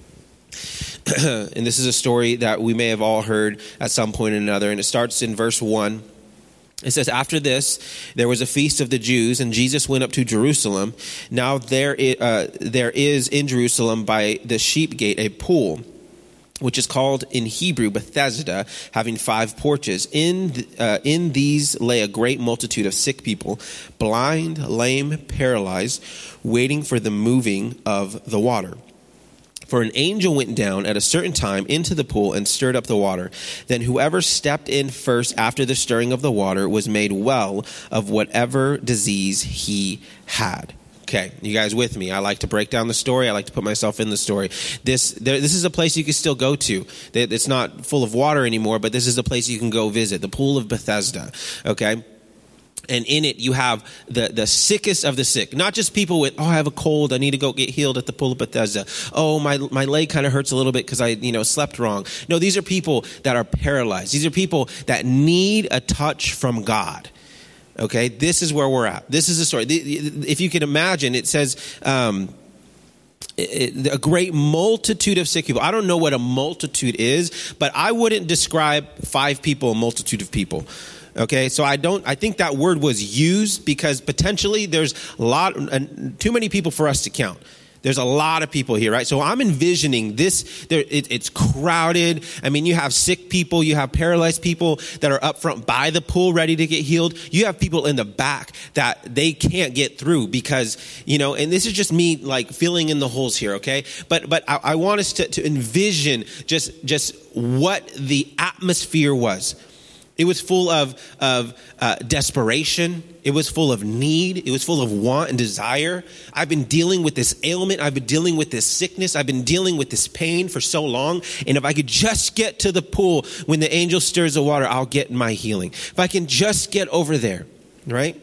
And this is a story that we may have all heard at some point or another. And it starts in verse one. It says, after this, there was a feast of the Jews, and Jesus went up to Jerusalem. Now there is, uh, there is in Jerusalem by the sheep gate a pool, which is called in Hebrew Bethesda, having five porches. In uh, in these lay a great multitude of sick people, blind, lame, paralyzed, waiting for the moving of the water. For an angel went down at a certain time into the pool and stirred up the water. Then whoever stepped in first after the stirring of the water was made well of whatever disease he had. Okay, you guys with me? I like to break down the story. I like to put myself in the story. This there, this is a place you can still go to. It's not full of water anymore, but this is a place you can go visit, the Pool of Bethesda. Okay? And in it, you have the, the sickest of the sick. Not just people with, oh, I have a cold. I need to go get healed at the Pool of Bethesda. Oh, my my leg kind of hurts a little bit because I, you know, slept wrong. No, these are people that are paralyzed. These are people that need a touch from God. Okay, this is where we're at. This is the story. If you can imagine, it says um, a great multitude of sick people. I don't know what a multitude is, but I wouldn't describe five people a multitude of people. Okay, so I don't. I think that word was used because potentially there's a lot, uh, too many people for us to count. There's a lot of people here, right? So I'm envisioning this, there, it, it's crowded. I mean, you have sick people, you have paralyzed people that are up front by the pool ready to get healed. You have people in the back that they can't get through because, you know, and this is just me like filling in the holes here, okay? But but I, I want us to, to envision just, just what the atmosphere was. It was full of, of uh, desperation. It was full of need. It was full of want and desire. I've been dealing with this ailment. I've been dealing with this sickness. I've been dealing with this pain for so long. And if I could just get to the pool when the angel stirs the water, I'll get my healing. If I can just get over there, right?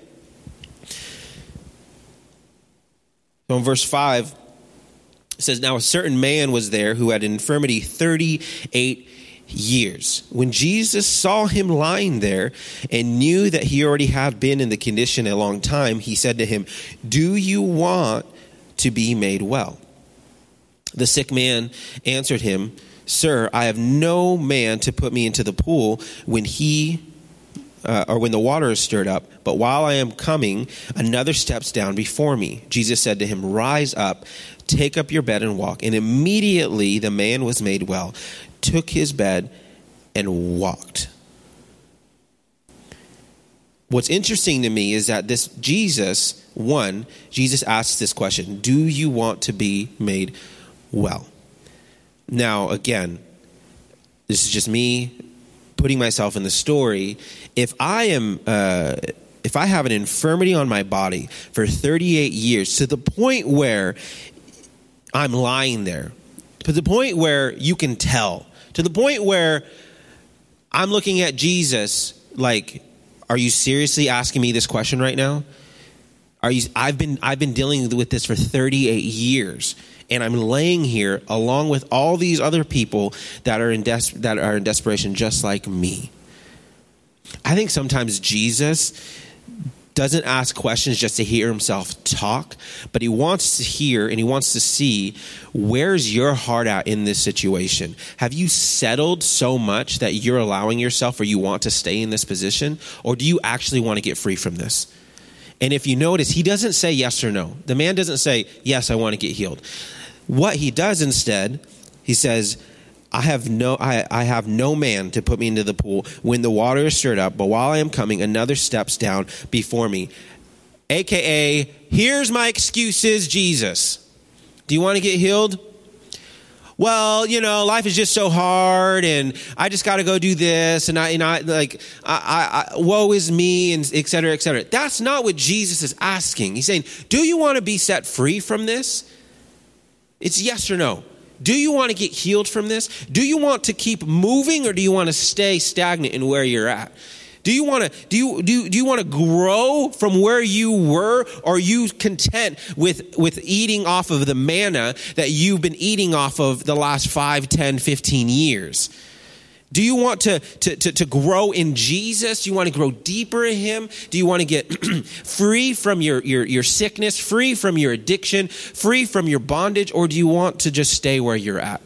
So in verse five, it says, now a certain man was there who had infirmity thirty-eight years. When Jesus saw him lying there and knew that he already had been in the condition a long time, he said to him, do you want to be made well? The sick man answered him, sir, I have no man to put me into the pool when he uh, or when the water is stirred up, but while I am coming, another steps down before me. Jesus said to him, rise up, take up your bed and walk. And immediately the man was made well, took his bed and walked. What's interesting to me is that this Jesus, one, Jesus asks this question, do you want to be made well? Now, again, this is just me putting myself in the story. If I am, uh, if I have an infirmity on my body for thirty-eight years, to the point where I'm lying there, to the point where you can tell, to the point where I'm looking at Jesus like, are you seriously asking me this question right now? Are you? I've been I've been dealing with this for thirty-eight years, and I'm laying here along with all these other people that are in des- that are in desperation, just like me. I think sometimes Jesus doesn't ask questions just to hear himself talk, but he wants to hear and he wants to see, where's your heart at in this situation? Have you settled so much that you're allowing yourself or you want to stay in this position? Or do you actually want to get free from this? And if you notice, he doesn't say yes or no. The man doesn't say, yes, I want to get healed. What he does instead, he says, I have no I, I have no man to put me into the pool when the water is stirred up, but while I am coming, another steps down before me. A K A, here's my excuses, Jesus. Do you want to get healed? Well, you know, life is just so hard, and I just got to go do this, and I, and I like, I, I, woe is me, and et cetera, et cetera. That's not what Jesus is asking. He's saying, do you want to be set free from this? It's yes or no. Do you want to get healed from this? Do you want to keep moving, or do you want to stay stagnant in where you're at? Do you want to do you do, do you want to grow from where you were, or are you content with with eating off of the manna that you've been eating off of the last five, ten, fifteen years? Do you want to, to, to, to grow in Jesus? Do you want to grow deeper in him? Do you want to get free from your, your, your sickness, free from your addiction, free from your bondage, or do you want to just stay where you're at?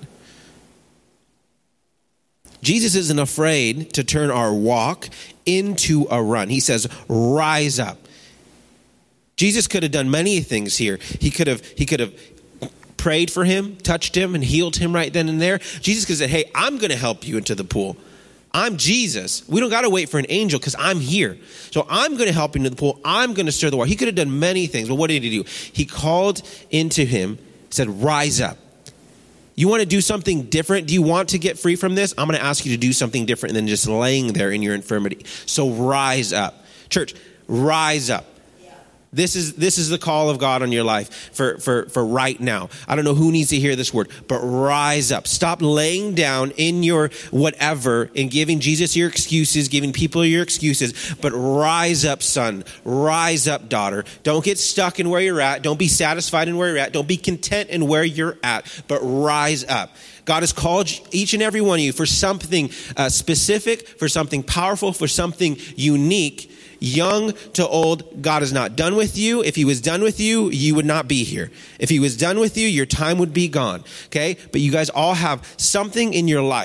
Jesus isn't afraid to turn our walk into a run. He says, rise up. Jesus could have done many things here. He could have, he could have prayed for him, touched him, and healed him right then and there. Jesus could have said, hey, I'm going to help you into the pool. I'm Jesus. We don't got to wait for an angel because I'm here. So I'm going to help you into the pool. I'm going to stir the water. He could have done many things, but what did he do? He called into him, said, rise up. You want to do something different? Do you want to get free from this? I'm going to ask you to do something different than just laying there in your infirmity. So rise up. Church, rise up. This is this is the call of God on your life for, for, for right now. I don't know who needs to hear this word, but rise up. Stop laying down in your whatever and giving Jesus your excuses, giving people your excuses, but rise up, son. Rise up, daughter. Don't get stuck in where you're at. Don't be satisfied in where you're at. Don't be content in where you're at, but rise up. God has called each and every one of you for something uh, specific, for something powerful, for something unique. Young to old, God is not done with you. If he was done with you, you would not be here. If he was done with you, your time would be gone. Okay? But you guys all have something in your life,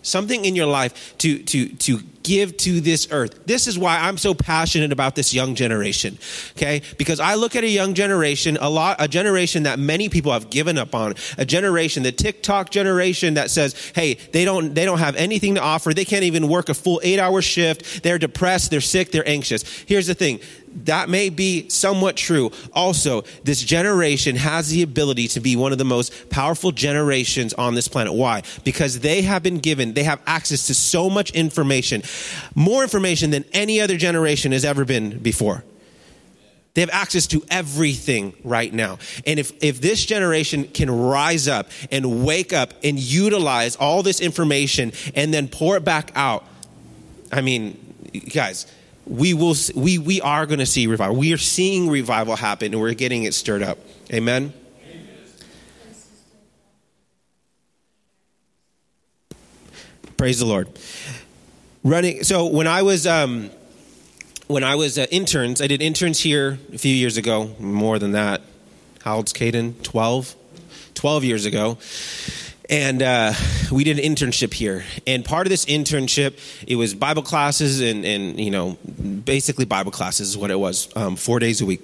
something in your life to to to give to this earth. This is why I'm so passionate about this young generation, okay? Because I look at a young generation, a lot, a generation that many people have given up on, a generation, the TikTok generation that says, hey, they don't they don't have anything to offer. They can't even work a full eight-hour shift. They're depressed. They're sick. They're anxious. Here's the thing. That may be somewhat true. Also, this generation has the ability to be one of the most powerful generations on this planet. Why? Because they have been given, they have access to so much information, more information than any other generation has ever been before. They have access to everything right now. And if, if this generation can rise up and wake up and utilize all this information and then pour it back out, I mean, guys, we will, we, we are going to see revival. We are seeing revival happen, and we're getting it stirred up. Amen? Amen. Praise the Lord. Running. So when I was, um, when I was uh, interns, I did interns here a few years ago, more than that. How old's Caden? twelve? twelve years ago. And uh, we did an internship here. And part of this internship, it was Bible classes and, and you know, basically Bible classes is what it was, um, four days a week.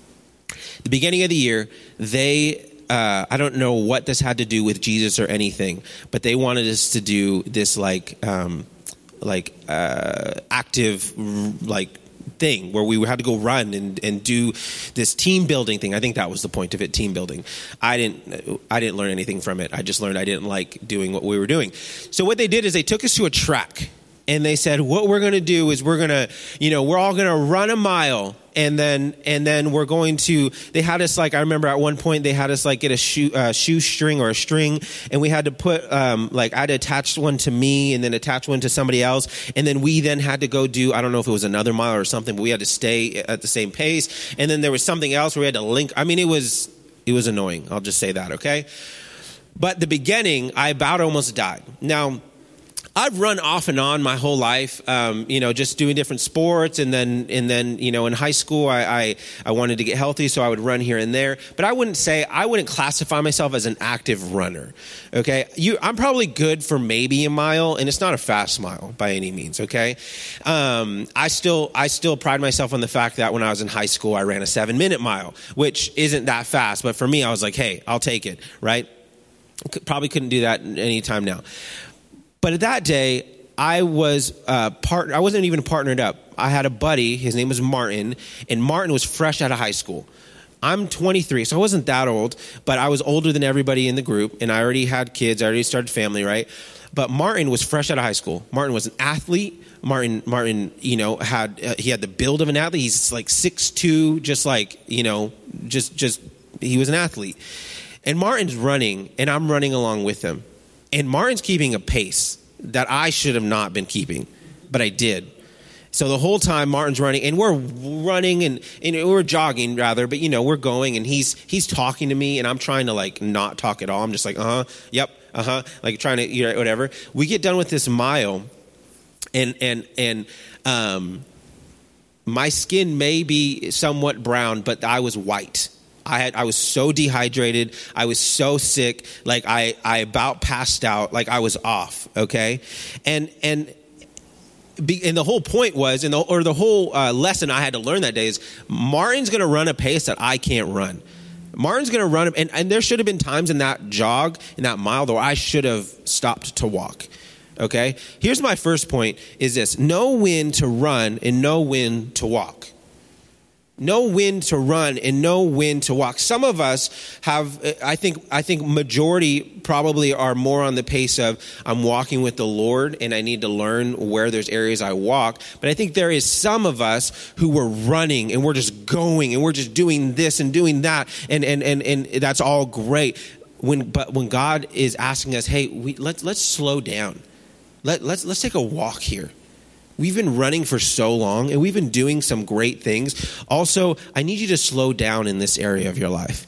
The beginning of the year, they, uh, I don't know what this had to do with Jesus or anything, but they wanted us to do this like, um, like uh, active, like, thing where we had to go run and, and do this team building thing. I think that was the point of it, team building. I didn't I didn't learn anything from it. I just learned I didn't like doing what we were doing. So what they did is they took us to a track and they said, what we're going to do is we're going to, you know, we're all going to run a mile. And then, and then we're going to, they had us like, I remember at one point they had us like get a shoe, uh, shoestring or a string, and we had to put, um, like I had to attach one to me and then attach one to somebody else. And then we then had to go do, I don't know if it was another mile or something, but we had to stay at the same pace. And then there was something else where we had to link. I mean, it was, it was annoying. I'll just say that. Okay. But the beginning, I about almost died. Now, I've run off and on my whole life, um, you know, just doing different sports. And then, and then, you know, in high school, I, I, I wanted to get healthy, so I would run here and there. But I wouldn't say, I wouldn't classify myself as an active runner, okay? You, I'm probably good for maybe a mile, and it's not a fast mile by any means, okay? Um, I still, I still pride myself on the fact that when I was in high school, I ran a seven-minute mile, which isn't that fast. But for me, I was like, hey, I'll take it, right? Probably couldn't do that any time now. But at that day, I was uh, part. I wasn't even partnered up. I had a buddy. His name was Martin, and Martin was fresh out of high school. I'm twenty-three, so I wasn't that old, but I was older than everybody in the group, and I already had kids. I already started family, right? But Martin was fresh out of high school. Martin was an athlete. Martin, Martin, you know, had uh, he had the build of an athlete. He's like six two, just like, you know, just just he was an athlete. And Martin's running, and I'm running along with him. And Martin's keeping a pace that I should have not been keeping, but I did. So the whole time Martin's running, and we're running, and, and we're jogging rather, but you know, we're going, and he's he's talking to me, and I'm trying to like not talk at all. I'm just like, uh-huh, yep, uh-huh, like trying to, you know, whatever. We get done with this mile, and and and um, my skin may be somewhat brown, but I was white. I had, I was so dehydrated. I was so sick. Like I, I about passed out. Like I was off. Okay. And, and, be, and the whole point was, and the, or the whole uh, lesson I had to learn that day is Martin's going to run a pace that I can't run. Martin's going to run. And, and there should have been times in that jog, in that mile, though, I should have stopped to walk. Okay. Here's my first point is this: know when to run and know when to walk. Know when to run and know when to walk. Some of us have, I think, I think majority probably are more on the pace of I'm walking with the Lord and I need to learn where there's areas I walk. But I think there is some of us who were running and we're just going and we're just doing this and doing that. And, and, and, and that's all great. When, but when God is asking us, hey, we, let's, let's slow down. Let, let's, let's take a walk here. We've been running for so long, and we've been doing some great things. Also, I need you to slow down in this area of your life.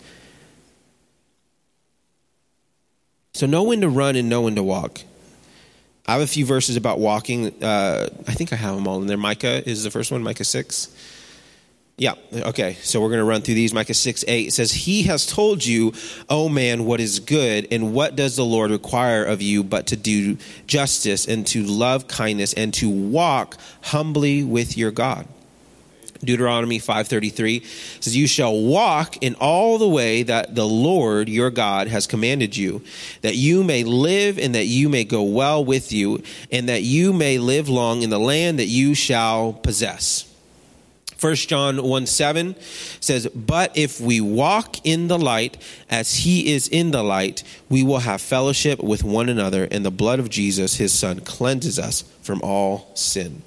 So know when to run and know when to walk. I have a few verses about walking. Uh, I think I have them all in there. Micah is the first one, Micah six. Yeah, okay, so we're going to run through these. Micah six eight says, he has told you, O man, what is good, and what does the Lord require of you but to do justice and to love kindness and to walk humbly with your God. Deuteronomy five thirty-three says, you shall walk in all the way that the Lord your God has commanded you, that you may live and that you may go well with you, and that you may live long in the land that you shall possess. First John one seven says, but if we walk in the light as he is in the light, we will have fellowship with one another, and the blood of Jesus, his son, cleanses us from all sin.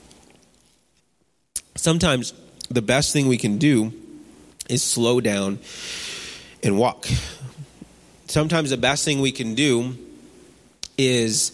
Sometimes the best thing we can do is slow down and walk. Sometimes the best thing we can do is,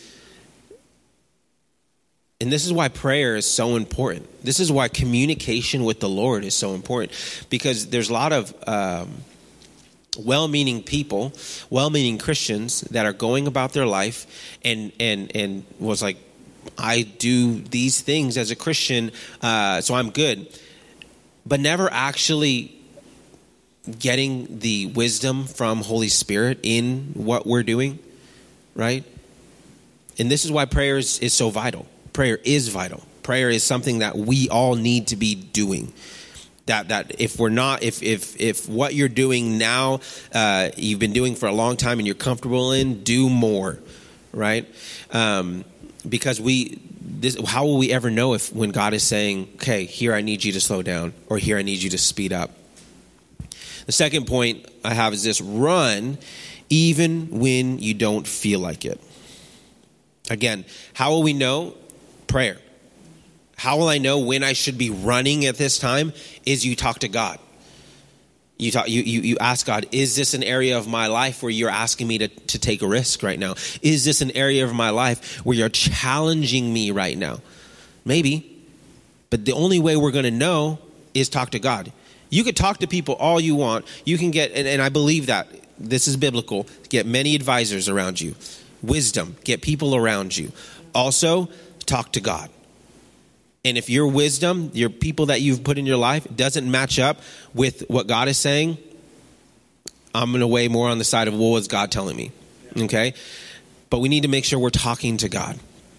and this is why prayer is so important. This is why communication with the Lord is so important, because there's a lot of um, well-meaning people, well-meaning Christians that are going about their life and and and was like, I do these things as a Christian, uh, so I'm good, but never actually getting the wisdom from Holy Spirit in what we're doing, right? And this is why prayer is, is so vital. Prayer is vital. Prayer is something that we all need to be doing. That that if we're not, if if if what you're doing now, uh, you've been doing for a long time and you're comfortable in, do more, right? Um, because we, this, how will we ever know if when God is saying, okay, here I need you to slow down, or here I need you to speed up? The second point I have is this: run even when you don't feel like it. Again, how will we know? Prayer. How will I know when I should be running at this time? Is you talk to God. You talk. You, you, you ask God, is this an area of my life where you're asking me to, to take a risk right now? Is this an area of my life where you're challenging me right now? Maybe. But the only way we're going to know is talk to God. You could talk to people all you want. You can get, and, and I believe that this is biblical, get many advisors around you. Wisdom, get people around you. Also, talk to God. And if your wisdom, your people that you've put in your life doesn't match up with what God is saying, I'm going to weigh more on the side of, well, what's God telling me? Okay? But we need to make sure we're talking to God.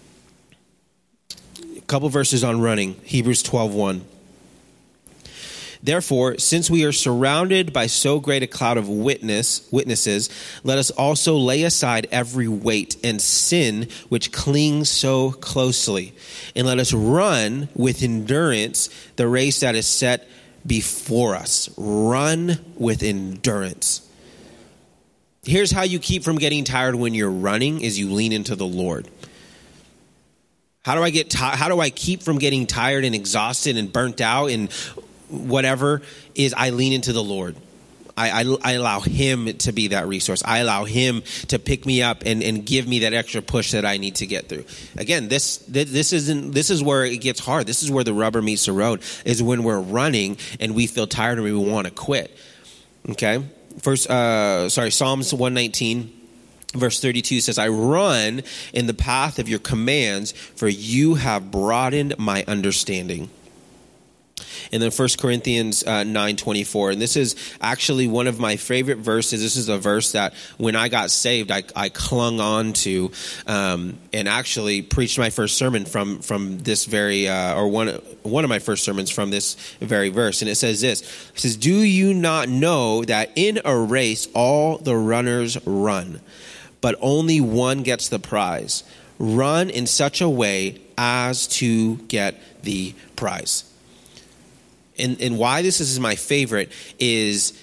A couple verses on running. Hebrews twelve one. Therefore, since we are surrounded by so great a cloud of witness witnesses, let us also lay aside every weight and sin which clings so closely, and let us run with endurance the race that is set before us. Run with endurance. Here's how you keep from getting tired when you're running: is you lean into the Lord. How do I get? T- how do I keep from getting tired and exhausted and burnt out and whatever? Is I lean into the Lord. I, I, I allow him to be that resource. I allow him to pick me up and, and give me that extra push that I need to get through. Again, this this isn't this is where it gets hard. This is where the rubber meets the road, is when we're running and we feel tired and we want to quit. Okay? First uh, sorry, Psalms one nineteen verse thirty-two says, I run in the path of your commands, for you have broadened my understanding. And then First Corinthians uh, nine twenty-four. And this is actually one of my favorite verses. This is a verse that when I got saved, I, I clung on to um, and actually preached my first sermon from from this very, uh, or one, one of my first sermons from this very verse. And it says this. It says, do you not know that in a race all the runners run, but only one gets the prize? Run in such a way as to get the prize. And, and why this is my favorite is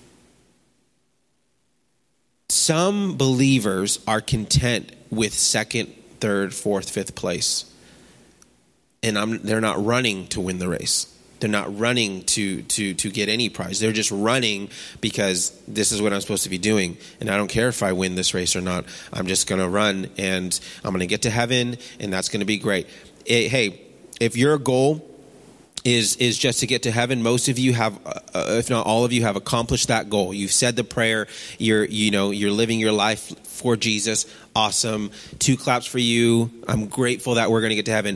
some believers are content with second, third, fourth, fifth place. And I'm, they're not running to win the race. They're not running to, to, to get any prize. They're just running because this is what I'm supposed to be doing. And I don't care if I win this race or not. I'm just going to run and I'm going to get to heaven, and that's going to be great. It, hey, if your goal is is just to get to heaven, most of you have, uh, if not all of you, have accomplished that goal. You've said the prayer. You're, you know, you're living your life for Jesus. Awesome. Two claps for you. I'm grateful that we're going to get to heaven.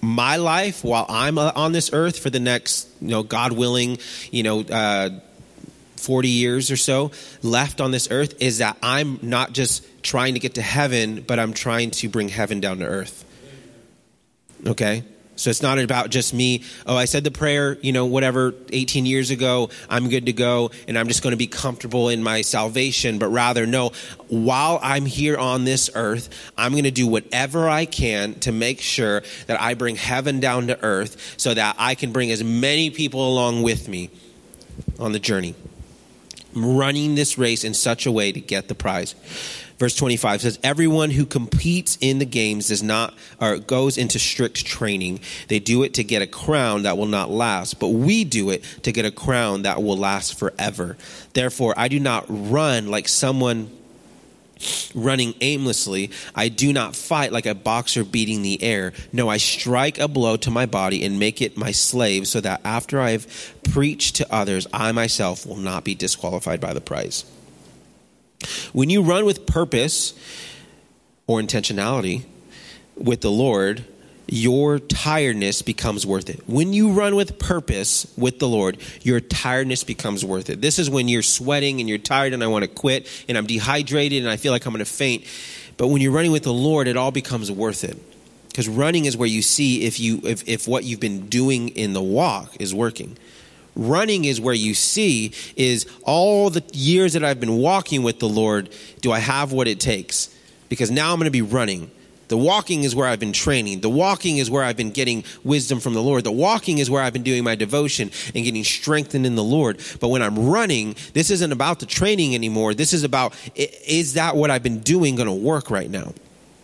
my life while I'm uh, on this earth for the next, you know, God willing, you know, uh, forty years or so left on this earth is that I'm not just trying to get to heaven, but I'm trying to bring heaven down to earth. Okay? So it's not about just me, oh, I said the prayer, you know, whatever, eighteen years ago, I'm good to go, and I'm just going to be comfortable in my salvation. But rather, no, while I'm here on this earth, I'm going to do whatever I can to make sure that I bring heaven down to earth so that I can bring as many people along with me on the journey. I'm running this race in such a way to get the prize. Verse twenty-five says, everyone who competes in the games does not, or goes into strict training. They do it to get a crown that will not last, but we do it to get a crown that will last forever. Therefore, I do not run like someone running aimlessly. I do not fight like a boxer beating the air. No, I strike a blow to my body and make it my slave so that after I have preached to others, I myself will not be disqualified by the prize. When you run with purpose or intentionality with the Lord, your tiredness becomes worth it. When you run with purpose with the Lord, your tiredness becomes worth it. This is when you're sweating and you're tired and I want to quit and I'm dehydrated and I feel like I'm going to faint. But when you're running with the Lord, it all becomes worth it. Because running is where you see if you if, if what you've been doing in the walk is working. Running is where you see is all the years that I've been walking with the Lord, do I have what it takes? Because now I'm going to be running. The walking is where I've been training. The walking is where I've been getting wisdom from the Lord. The walking is where I've been doing my devotion and getting strengthened in the Lord. But when I'm running, this isn't about the training anymore. This is about, is that what I've been doing going to work right now?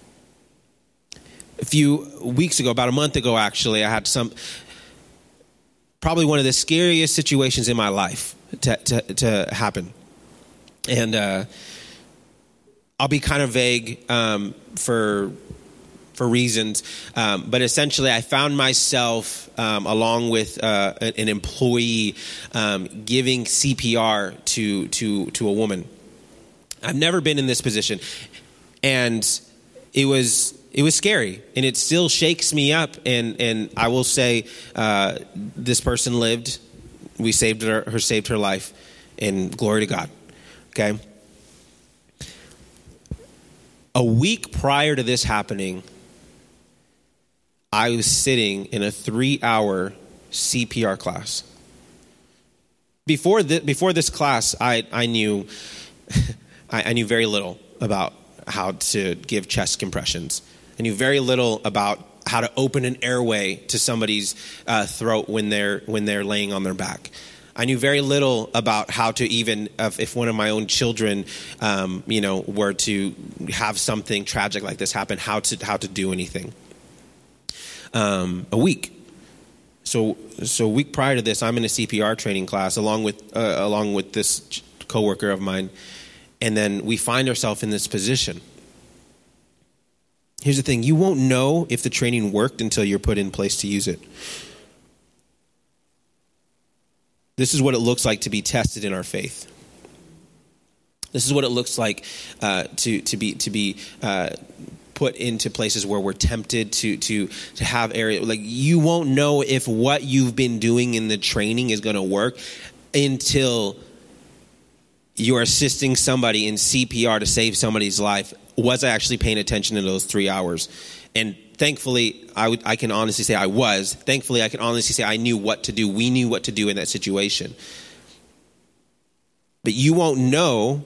A few weeks ago, about a month ago, actually, I had some... probably one of the scariest situations in my life to to, to happen. And uh, I'll be kind of vague um, for for reasons. Um, but essentially, I found myself, um, along with uh, an employee, um, giving C P R to to to a woman. I've never been in this position. And it was... It was scary, and it still shakes me up, and, and I will say uh, this person lived. We saved her, her, saved her life, and glory to God, okay? A week prior to this happening, I was sitting in a three-hour C P R class. Before, the, before this class, I, I knew I, I knew very little about how to give chest compressions. I knew very little about how to open an airway to somebody's uh, throat when they're when they're laying on their back. I knew very little about how to even, if, if one of my own children, um, you know, were to have something tragic like this happen, how to how to do anything. Um, a week. So so a week prior to this, I'm in a C P R training class along with uh, along with this coworker of mine, and then we find ourselves in this position. Here's the thing. You won't know if the training worked until you're put in place to use it. This is what it looks like to be tested in our faith. This is what it looks like uh, to to be to be uh, put into places where we're tempted to to to have area. Like, you won't know if what you've been doing in the training is going to work until you're assisting somebody in C P R to save somebody's life. Was I actually paying attention in those three hours? And thankfully, I, would, I can honestly say I was. Thankfully, I can honestly say I knew what to do. We knew what to do in that situation. But you won't know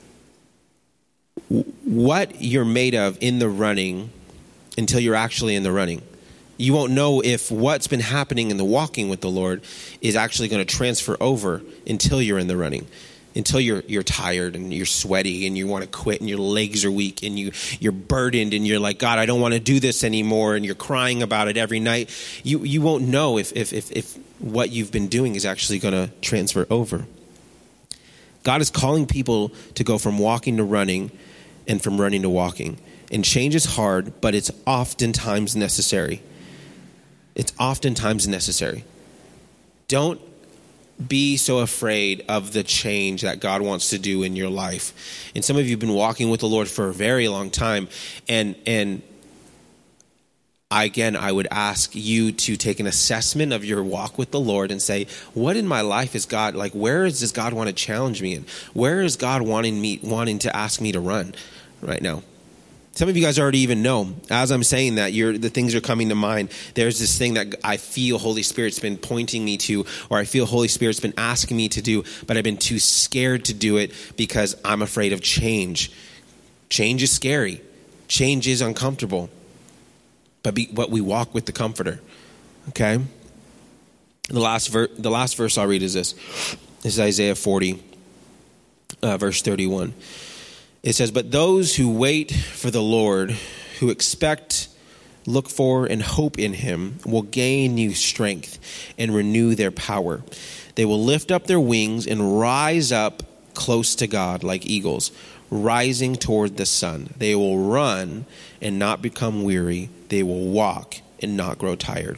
what you're made of in the running until you're actually in the running. You won't know if what's been happening in the walking with the Lord is actually going to transfer over until you're in the running. Until you're you're tired and you're sweaty and you want to quit and your legs are weak and you, you're burdened and you're like, God, I don't want to do this anymore, and you're crying about it every night. You you won't know if if if, if what you've been doing is actually going to transfer over. God is calling people to go from walking to running and from running to walking. And change is hard, but it's oftentimes necessary. It's oftentimes necessary. Don't be so afraid of the change that God wants to do in your life. And some of you have been walking with the Lord for a very long time. And and I, again, I would ask you to take an assessment of your walk with the Lord and say, what in my life is God, like, where is, does God want to challenge me in? Where is God wanting me, wanting to ask me to run right now? Some of you guys already even know, as I'm saying that, you're, the things are coming to mind. There's this thing that I feel Holy Spirit's been pointing me to, or I feel Holy Spirit's been asking me to do, but I've been too scared to do it because I'm afraid of change. Change is scary. Change is uncomfortable. But, be, but we walk with the Comforter, okay? The last, ver- the last verse I'll read is this. This is Isaiah forty, uh, verse thirty-one. It says, but those who wait for the Lord, who expect, look for, and hope in him, will gain new strength and renew their power. They will lift up their wings and rise up close to God like eagles, rising toward the sun. They will run and not become weary. They will walk and not grow tired.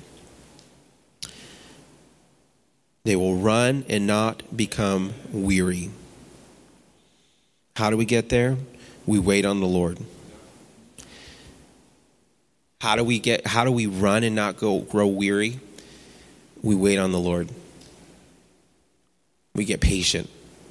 They will run and not become weary. How do we get there? We wait on the Lord. How do we get? How do we run and not go grow weary? We wait on the Lord. We get patient.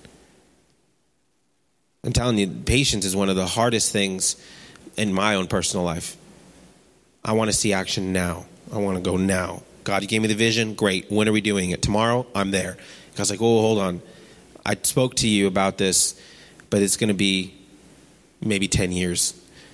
I'm telling you, patience is one of the hardest things in my own personal life. I want to see action now. I want to go now. God, you gave me the vision. Great. When are we doing it? Tomorrow? I'm there. God's like, oh, hold on. I spoke to you about this, but it's going to be maybe ten years.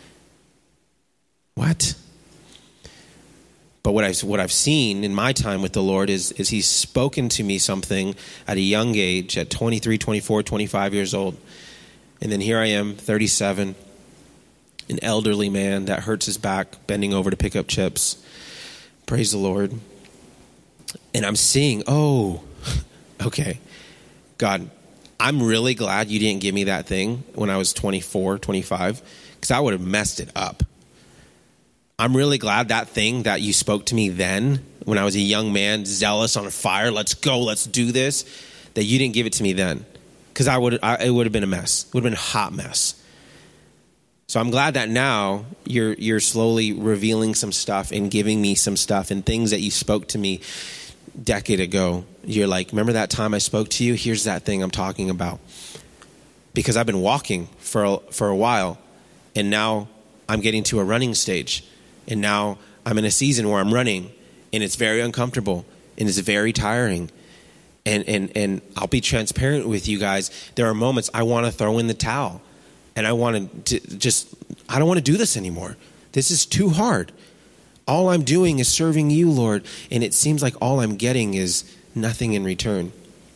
What? But what I've, what I've seen in my time with the Lord is, is he's spoken to me something at a young age, at twenty-three, twenty-four, twenty-five years old. And then here I am, thirty-seven, an elderly man that hurts his back, bending over to pick up chips. Praise the Lord. And I'm seeing, oh, okay, God, I'm really glad you didn't give me that thing when I was twenty-four, twenty-five, because I would have messed it up. I'm really glad that thing that you spoke to me then, when I was a young man, zealous, on fire, let's go, let's do this, that you didn't give it to me then. Because I would, I, it would have been a mess. It would have been a hot mess. So I'm glad that now you're you're slowly revealing some stuff and giving me some stuff and things that you spoke to me a decade ago. You're like, remember that time I spoke to you? Here's that thing I'm talking about. Because I've been walking for a, for a while, and now I'm getting to a running stage. And now I'm in a season where I'm running, and it's very uncomfortable, and it's very tiring. And and and I'll be transparent with you guys. There are moments I want to throw in the towel. And I want to just, I don't want to do this anymore. This is too hard. All I'm doing is serving you, Lord. And it seems like all I'm getting is nothing in return.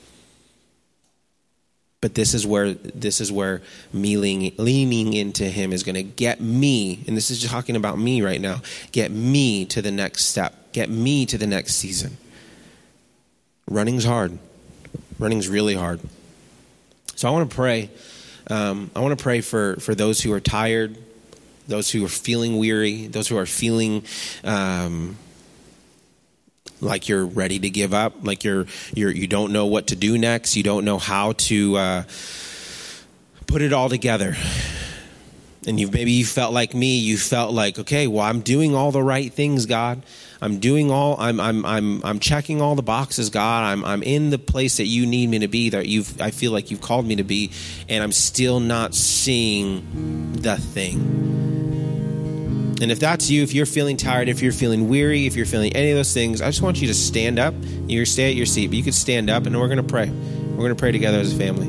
But this is where, this is where me leaning, leaning into him is going to get me, and this is just talking about me right now, get me to the next step. Get me to the next season. Running's hard. Running's really hard. So I want to pray. Um, I want to pray for, for those who are tired, those who are feeling weary, those who are feeling um, like you're ready to give up, like you're you're you don't know what to do next, you don't know how to uh, put it all together. And you maybe you felt like me, you felt like, okay, well, I'm doing all the right things, God. I'm doing all I'm I'm I'm I'm checking all the boxes, God. I'm I'm in the place that you need me to be, that you've I feel like you've called me to be, and I'm still not seeing the thing. And if that's you, if you're feeling tired, if you're feeling weary, if you're feeling any of those things, I just want you to stand up. You stay at your seat, but you could stand up, and we're going to pray. We're going to pray together as a family.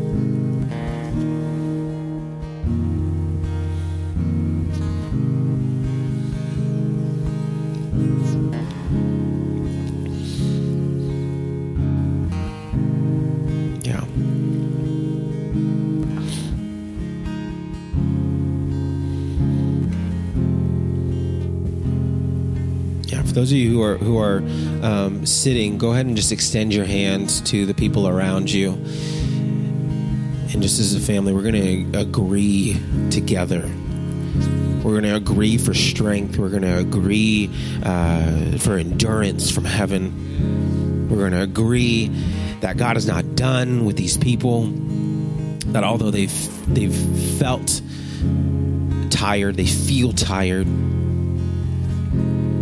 Those of you who are who are um, sitting, go ahead and just extend your hands to the people around you. And just as a family, we're going to agree together. We're going to agree for strength. We're going to agree uh, for endurance from heaven. We're going to agree that God is not done with these people. That although they've they've felt tired, they feel tired.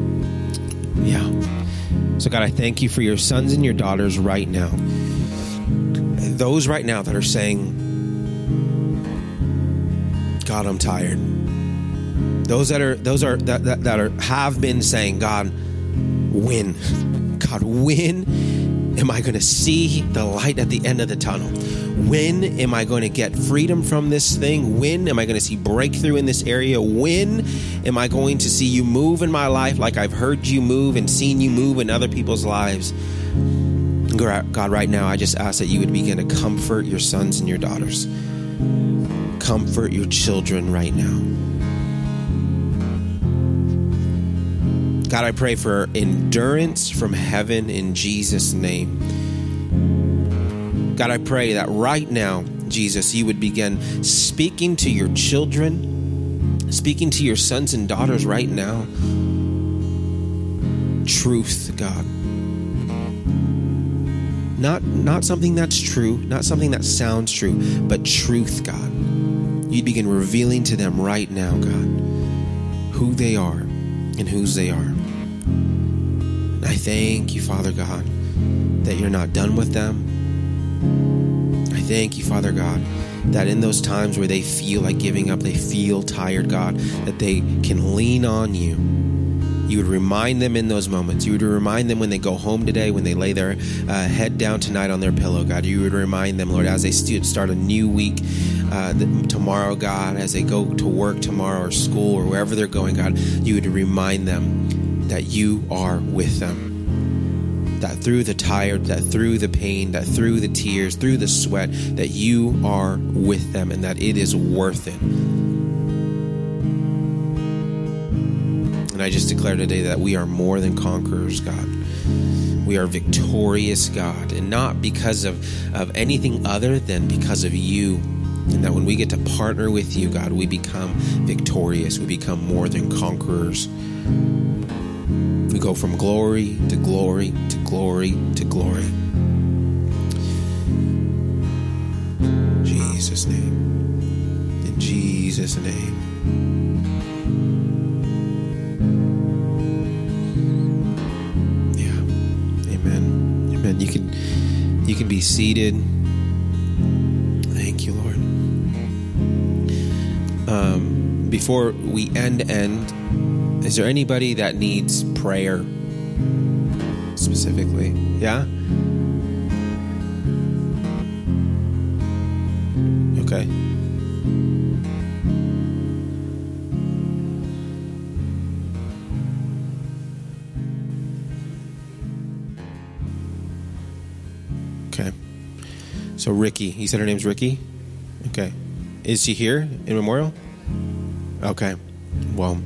So God, I thank you for your sons and your daughters right now. Those right now that are saying, God, I'm tired. Those that are those are that, that, that are have been saying, God, when? God, when am I going to see the light at the end of the tunnel? When am I going to get freedom from this thing? When am I going to see breakthrough in this area? When am I going to see you move in my life like I've heard you move and seen you move in other people's lives? God, right now, I just ask that you would begin to comfort your sons and your daughters. Comfort your children right now. God, I pray for endurance from heaven in Jesus' name. God, I pray that right now, Jesus, you would begin speaking to your children, speaking to your sons and daughters right now. Truth, God. Not, not something that's true, not something that sounds true, but truth, God. You'd begin revealing to them right now, God, who they are and whose they are. And I thank you, Father God, that you're not done with them. I thank you, Father God, that in those times where they feel like giving up, they feel tired, God, that they can lean on you. You would remind them in those moments. You would remind them when they go home today, when they lay their uh, head down tonight on their pillow, God. You would remind them, Lord, as they start a new week uh, tomorrow, God, as they go to work tomorrow or school or wherever they're going, God, you would remind them that you are with them. That through the tired, that through the pain, that through the tears, through the sweat, that you are with them and that it is worth it. And I just declare today that we are more than conquerors, God. We are victorious, God, and not because of, of anything other than because of you. And that when we get to partner with you, God, we become victorious. We become more than conquerors. We go from glory to glory to glory to glory. In Jesus' name. In Jesus' name. And you can you can be seated. Thank you, Lord. Um, before we end, end, is there anybody that needs prayer specifically? Yeah? Okay. Okay. So Ricky, you said her name's Ricky? Okay. Is she here in Memorial? Okay. Well.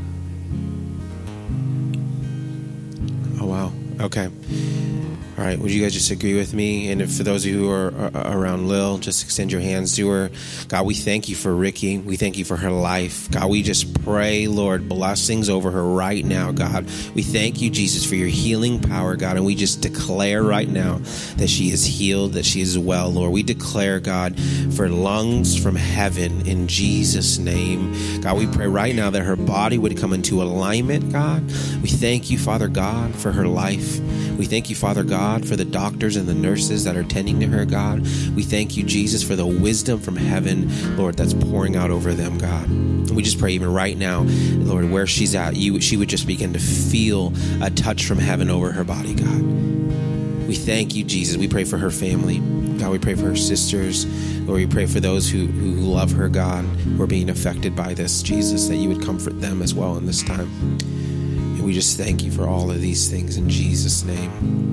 Oh, wow. Okay. All right. Would you guys just agree with me? And if for those of you who are, are around Lil, just extend your hands to her. God, we thank you for Ricky. We thank you for her life. God, we just pray, Lord, blessings over her right now, God. We thank you, Jesus, for your healing power, God. And we just declare right now that she is healed, that she is well, Lord. We declare, God, for lungs from heaven in Jesus' name. God, we pray right now that her body would come into alignment, God. We thank you, Father God, for her life. We thank you, Father God, for the doctors and the nurses that are tending to her, God. We thank you, Jesus, for the wisdom from heaven, Lord, that's pouring out over them, God. And we just pray even right now, Lord, where she's at, you, she would just begin to feel a touch from heaven over her body, God. We thank you, Jesus. We pray for her family. God, we pray for her sisters. Lord, we pray for those who, who love her, God, who are being affected by this, Jesus, that you would comfort them as well in this time. And we just thank you for all of these things in Jesus' name.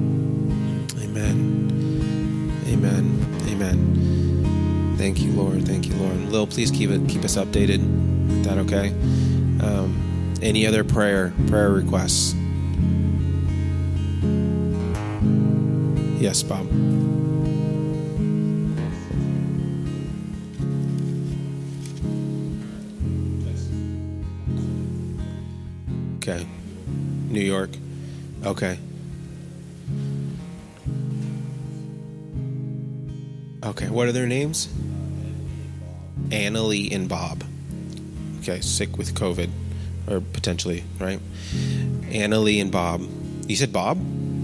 Amen. Amen. Amen. Thank you, Lord. Thank you, Lord. Lil, please keep it keep us updated. Is that okay? Um, any other prayer prayer requests? Yes, Bob. Okay. New York. Okay. Okay, what are their names? Annalie and Bob. Okay, sick with COVID. Or potentially, right? Annalie and Bob. You said Bob?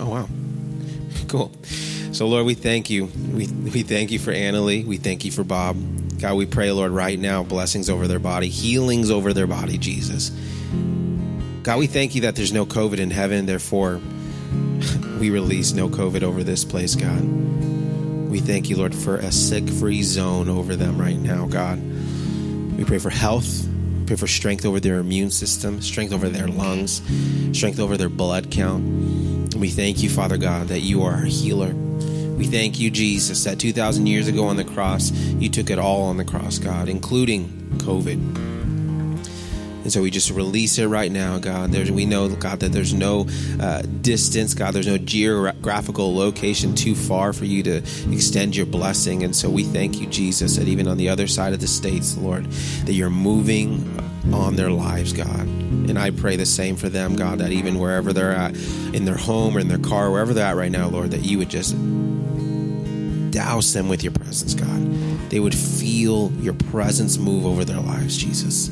Oh, wow. Cool. So, Lord, we thank you. We we thank you for Annalie. We thank you for Bob. God, we pray, Lord, right now, blessings over their body, healings over their body, Jesus. God, we thank you that there's no COVID in heaven. Therefore, we release no COVID over this place, God. We thank you, Lord, for a sick-free zone over them right now, God. We pray for health. Pray for strength over their immune system, strength over their lungs, strength over their blood count. And we thank you, Father God, that you are our healer. We thank you, Jesus, that two thousand years ago on the cross, you took it all on the cross, God, including COVID. And so we just release it right now, God. There's, we know, God, that there's no uh, distance, God. There's no geographical location too far for you to extend your blessing. And so we thank you, Jesus, that even on the other side of the states, Lord, that you're moving on their lives, God. And I pray the same for them, God, that even wherever they're at, in their home or in their car, wherever they're at right now, Lord, that you would just douse them with your presence, God. They would feel your presence move over their lives, Jesus.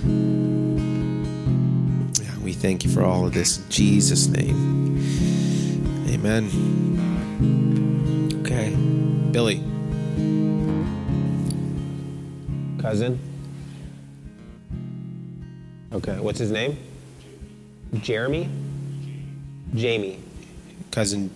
We thank you for all of this in Jesus' name. Amen. Okay. Billy. Cousin? Okay. What's his name? Jeremy? Jamie. Cousin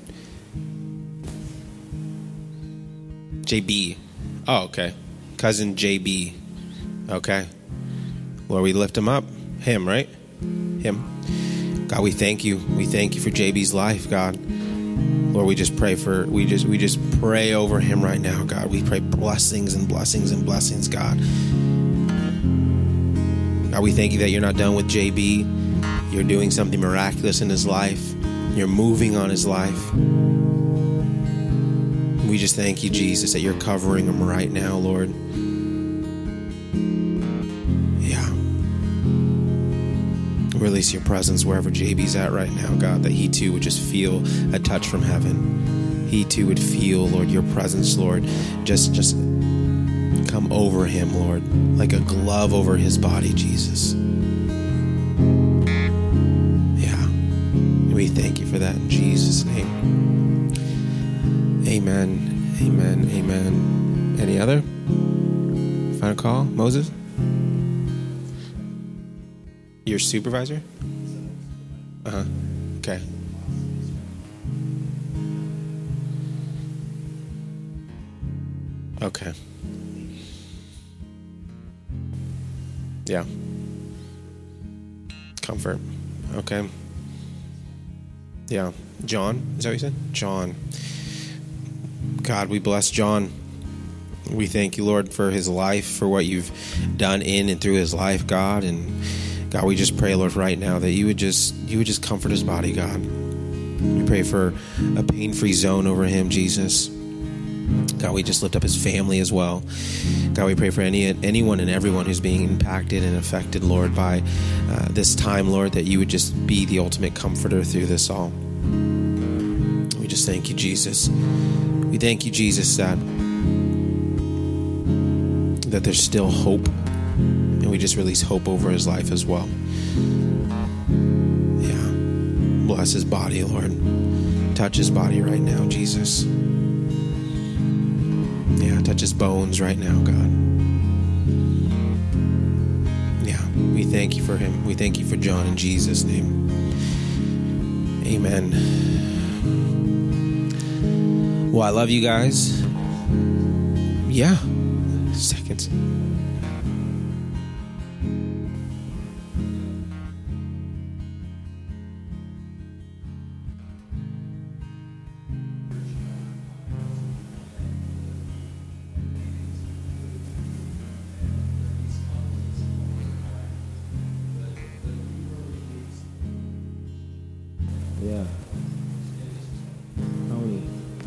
J B. Oh, okay. Cousin J B. Okay. Lord, we lift him up. Him, right? Him. God, we thank you. We thank you for J B's life, God. Lord, we just pray for, we just, we just pray over him right now, God. We pray blessings and blessings and blessings, God. God, we thank you that you're not done with J B. You're doing something miraculous in his life. You're moving on his life. We just thank you, Jesus, that you're covering him right now, Lord. Release your presence wherever J B's at right now, God, that he too would just feel a touch from heaven. He too would feel, Lord, your presence, Lord, just just come over him, Lord, like a glove over his body, Jesus. Yeah. We thank you for that in Jesus' name. Amen. Amen. Amen. Any other? Final call? Moses? Your supervisor? Uh-huh. Okay. Okay. Yeah. Comfort. Okay. Yeah. John? Is that what you said? John. God, we bless John. We thank you, Lord, for his life, for what you've done in and through his life, God. And God, we just pray, Lord, right now that you would just you would just comfort his body, God. We pray for a pain-free zone over him, Jesus. God, we just lift up his family as well. God, we pray for any anyone and everyone who's being impacted and affected, Lord, by uh, this time, Lord, that you would just be the ultimate comforter through this all. We just thank you, Jesus. We thank you, Jesus, that that there's still hope. And we just release hope over his life as well. Yeah. Bless his body, Lord. Touch his body right now, Jesus. Yeah, touch his bones right now, God. Yeah, we thank you for him. We thank you for John in Jesus' name. Amen. Well, I love you guys. Yeah. Seconds. Yeah. Tony.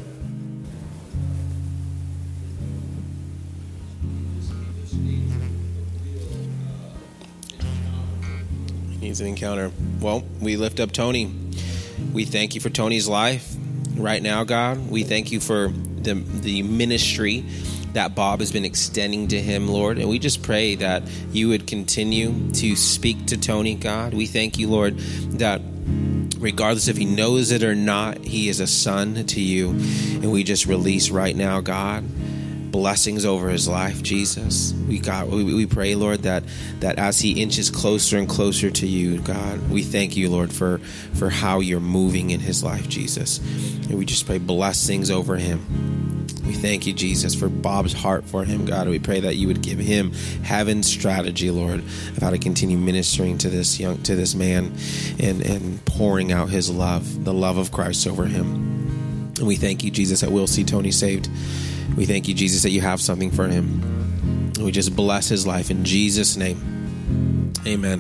Needs an encounter. Well, we lift up Tony. We thank you for Tony's life right now, God. We thank you for the the ministry that Bob has been extending to him, Lord. And we just pray that you would continue to speak to Tony, God. We thank you, Lord, that Regardless if he knows it or not, he is a son to you. And we just release right now, God, blessings over his life, Jesus. We God, we, we pray, Lord, that that as he inches closer and closer to you, God, we thank you, Lord, for for how you're moving in his life, Jesus. And we just pray blessings over him. We thank you, Jesus, for Bob's heart for him, God. We pray that you would give him heaven's strategy, Lord, of how to continue ministering to this young to this man and and pouring out his love, the love of Christ over him. And we thank you, Jesus, that we'll see Tony saved. We thank you, Jesus, that you have something for him. And we just bless his life in Jesus' name. Amen.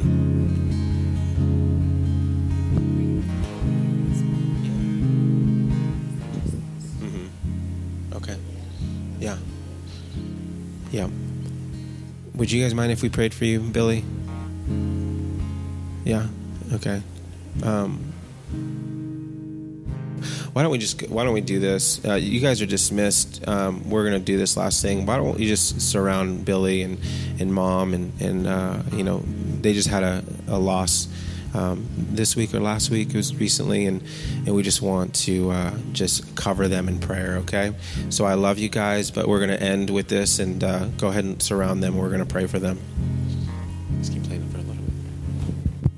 Mm-hmm. Okay. Yeah. Yeah. Would you guys mind if we prayed for you, Billy? Yeah. Okay. Um, Why don't we just? Why don't we do this? Uh, you guys are dismissed. Um, we're going to do this last thing. Why don't you just surround Billy and, and Mom and and uh, you know, they just had a, a loss um, this week or last week. It was recently, and and we just want to uh, just cover them in prayer. Okay. So I love you guys, but we're going to end with this and uh, go ahead and surround them. We're going to pray for them. Just keep playing it for a little bit.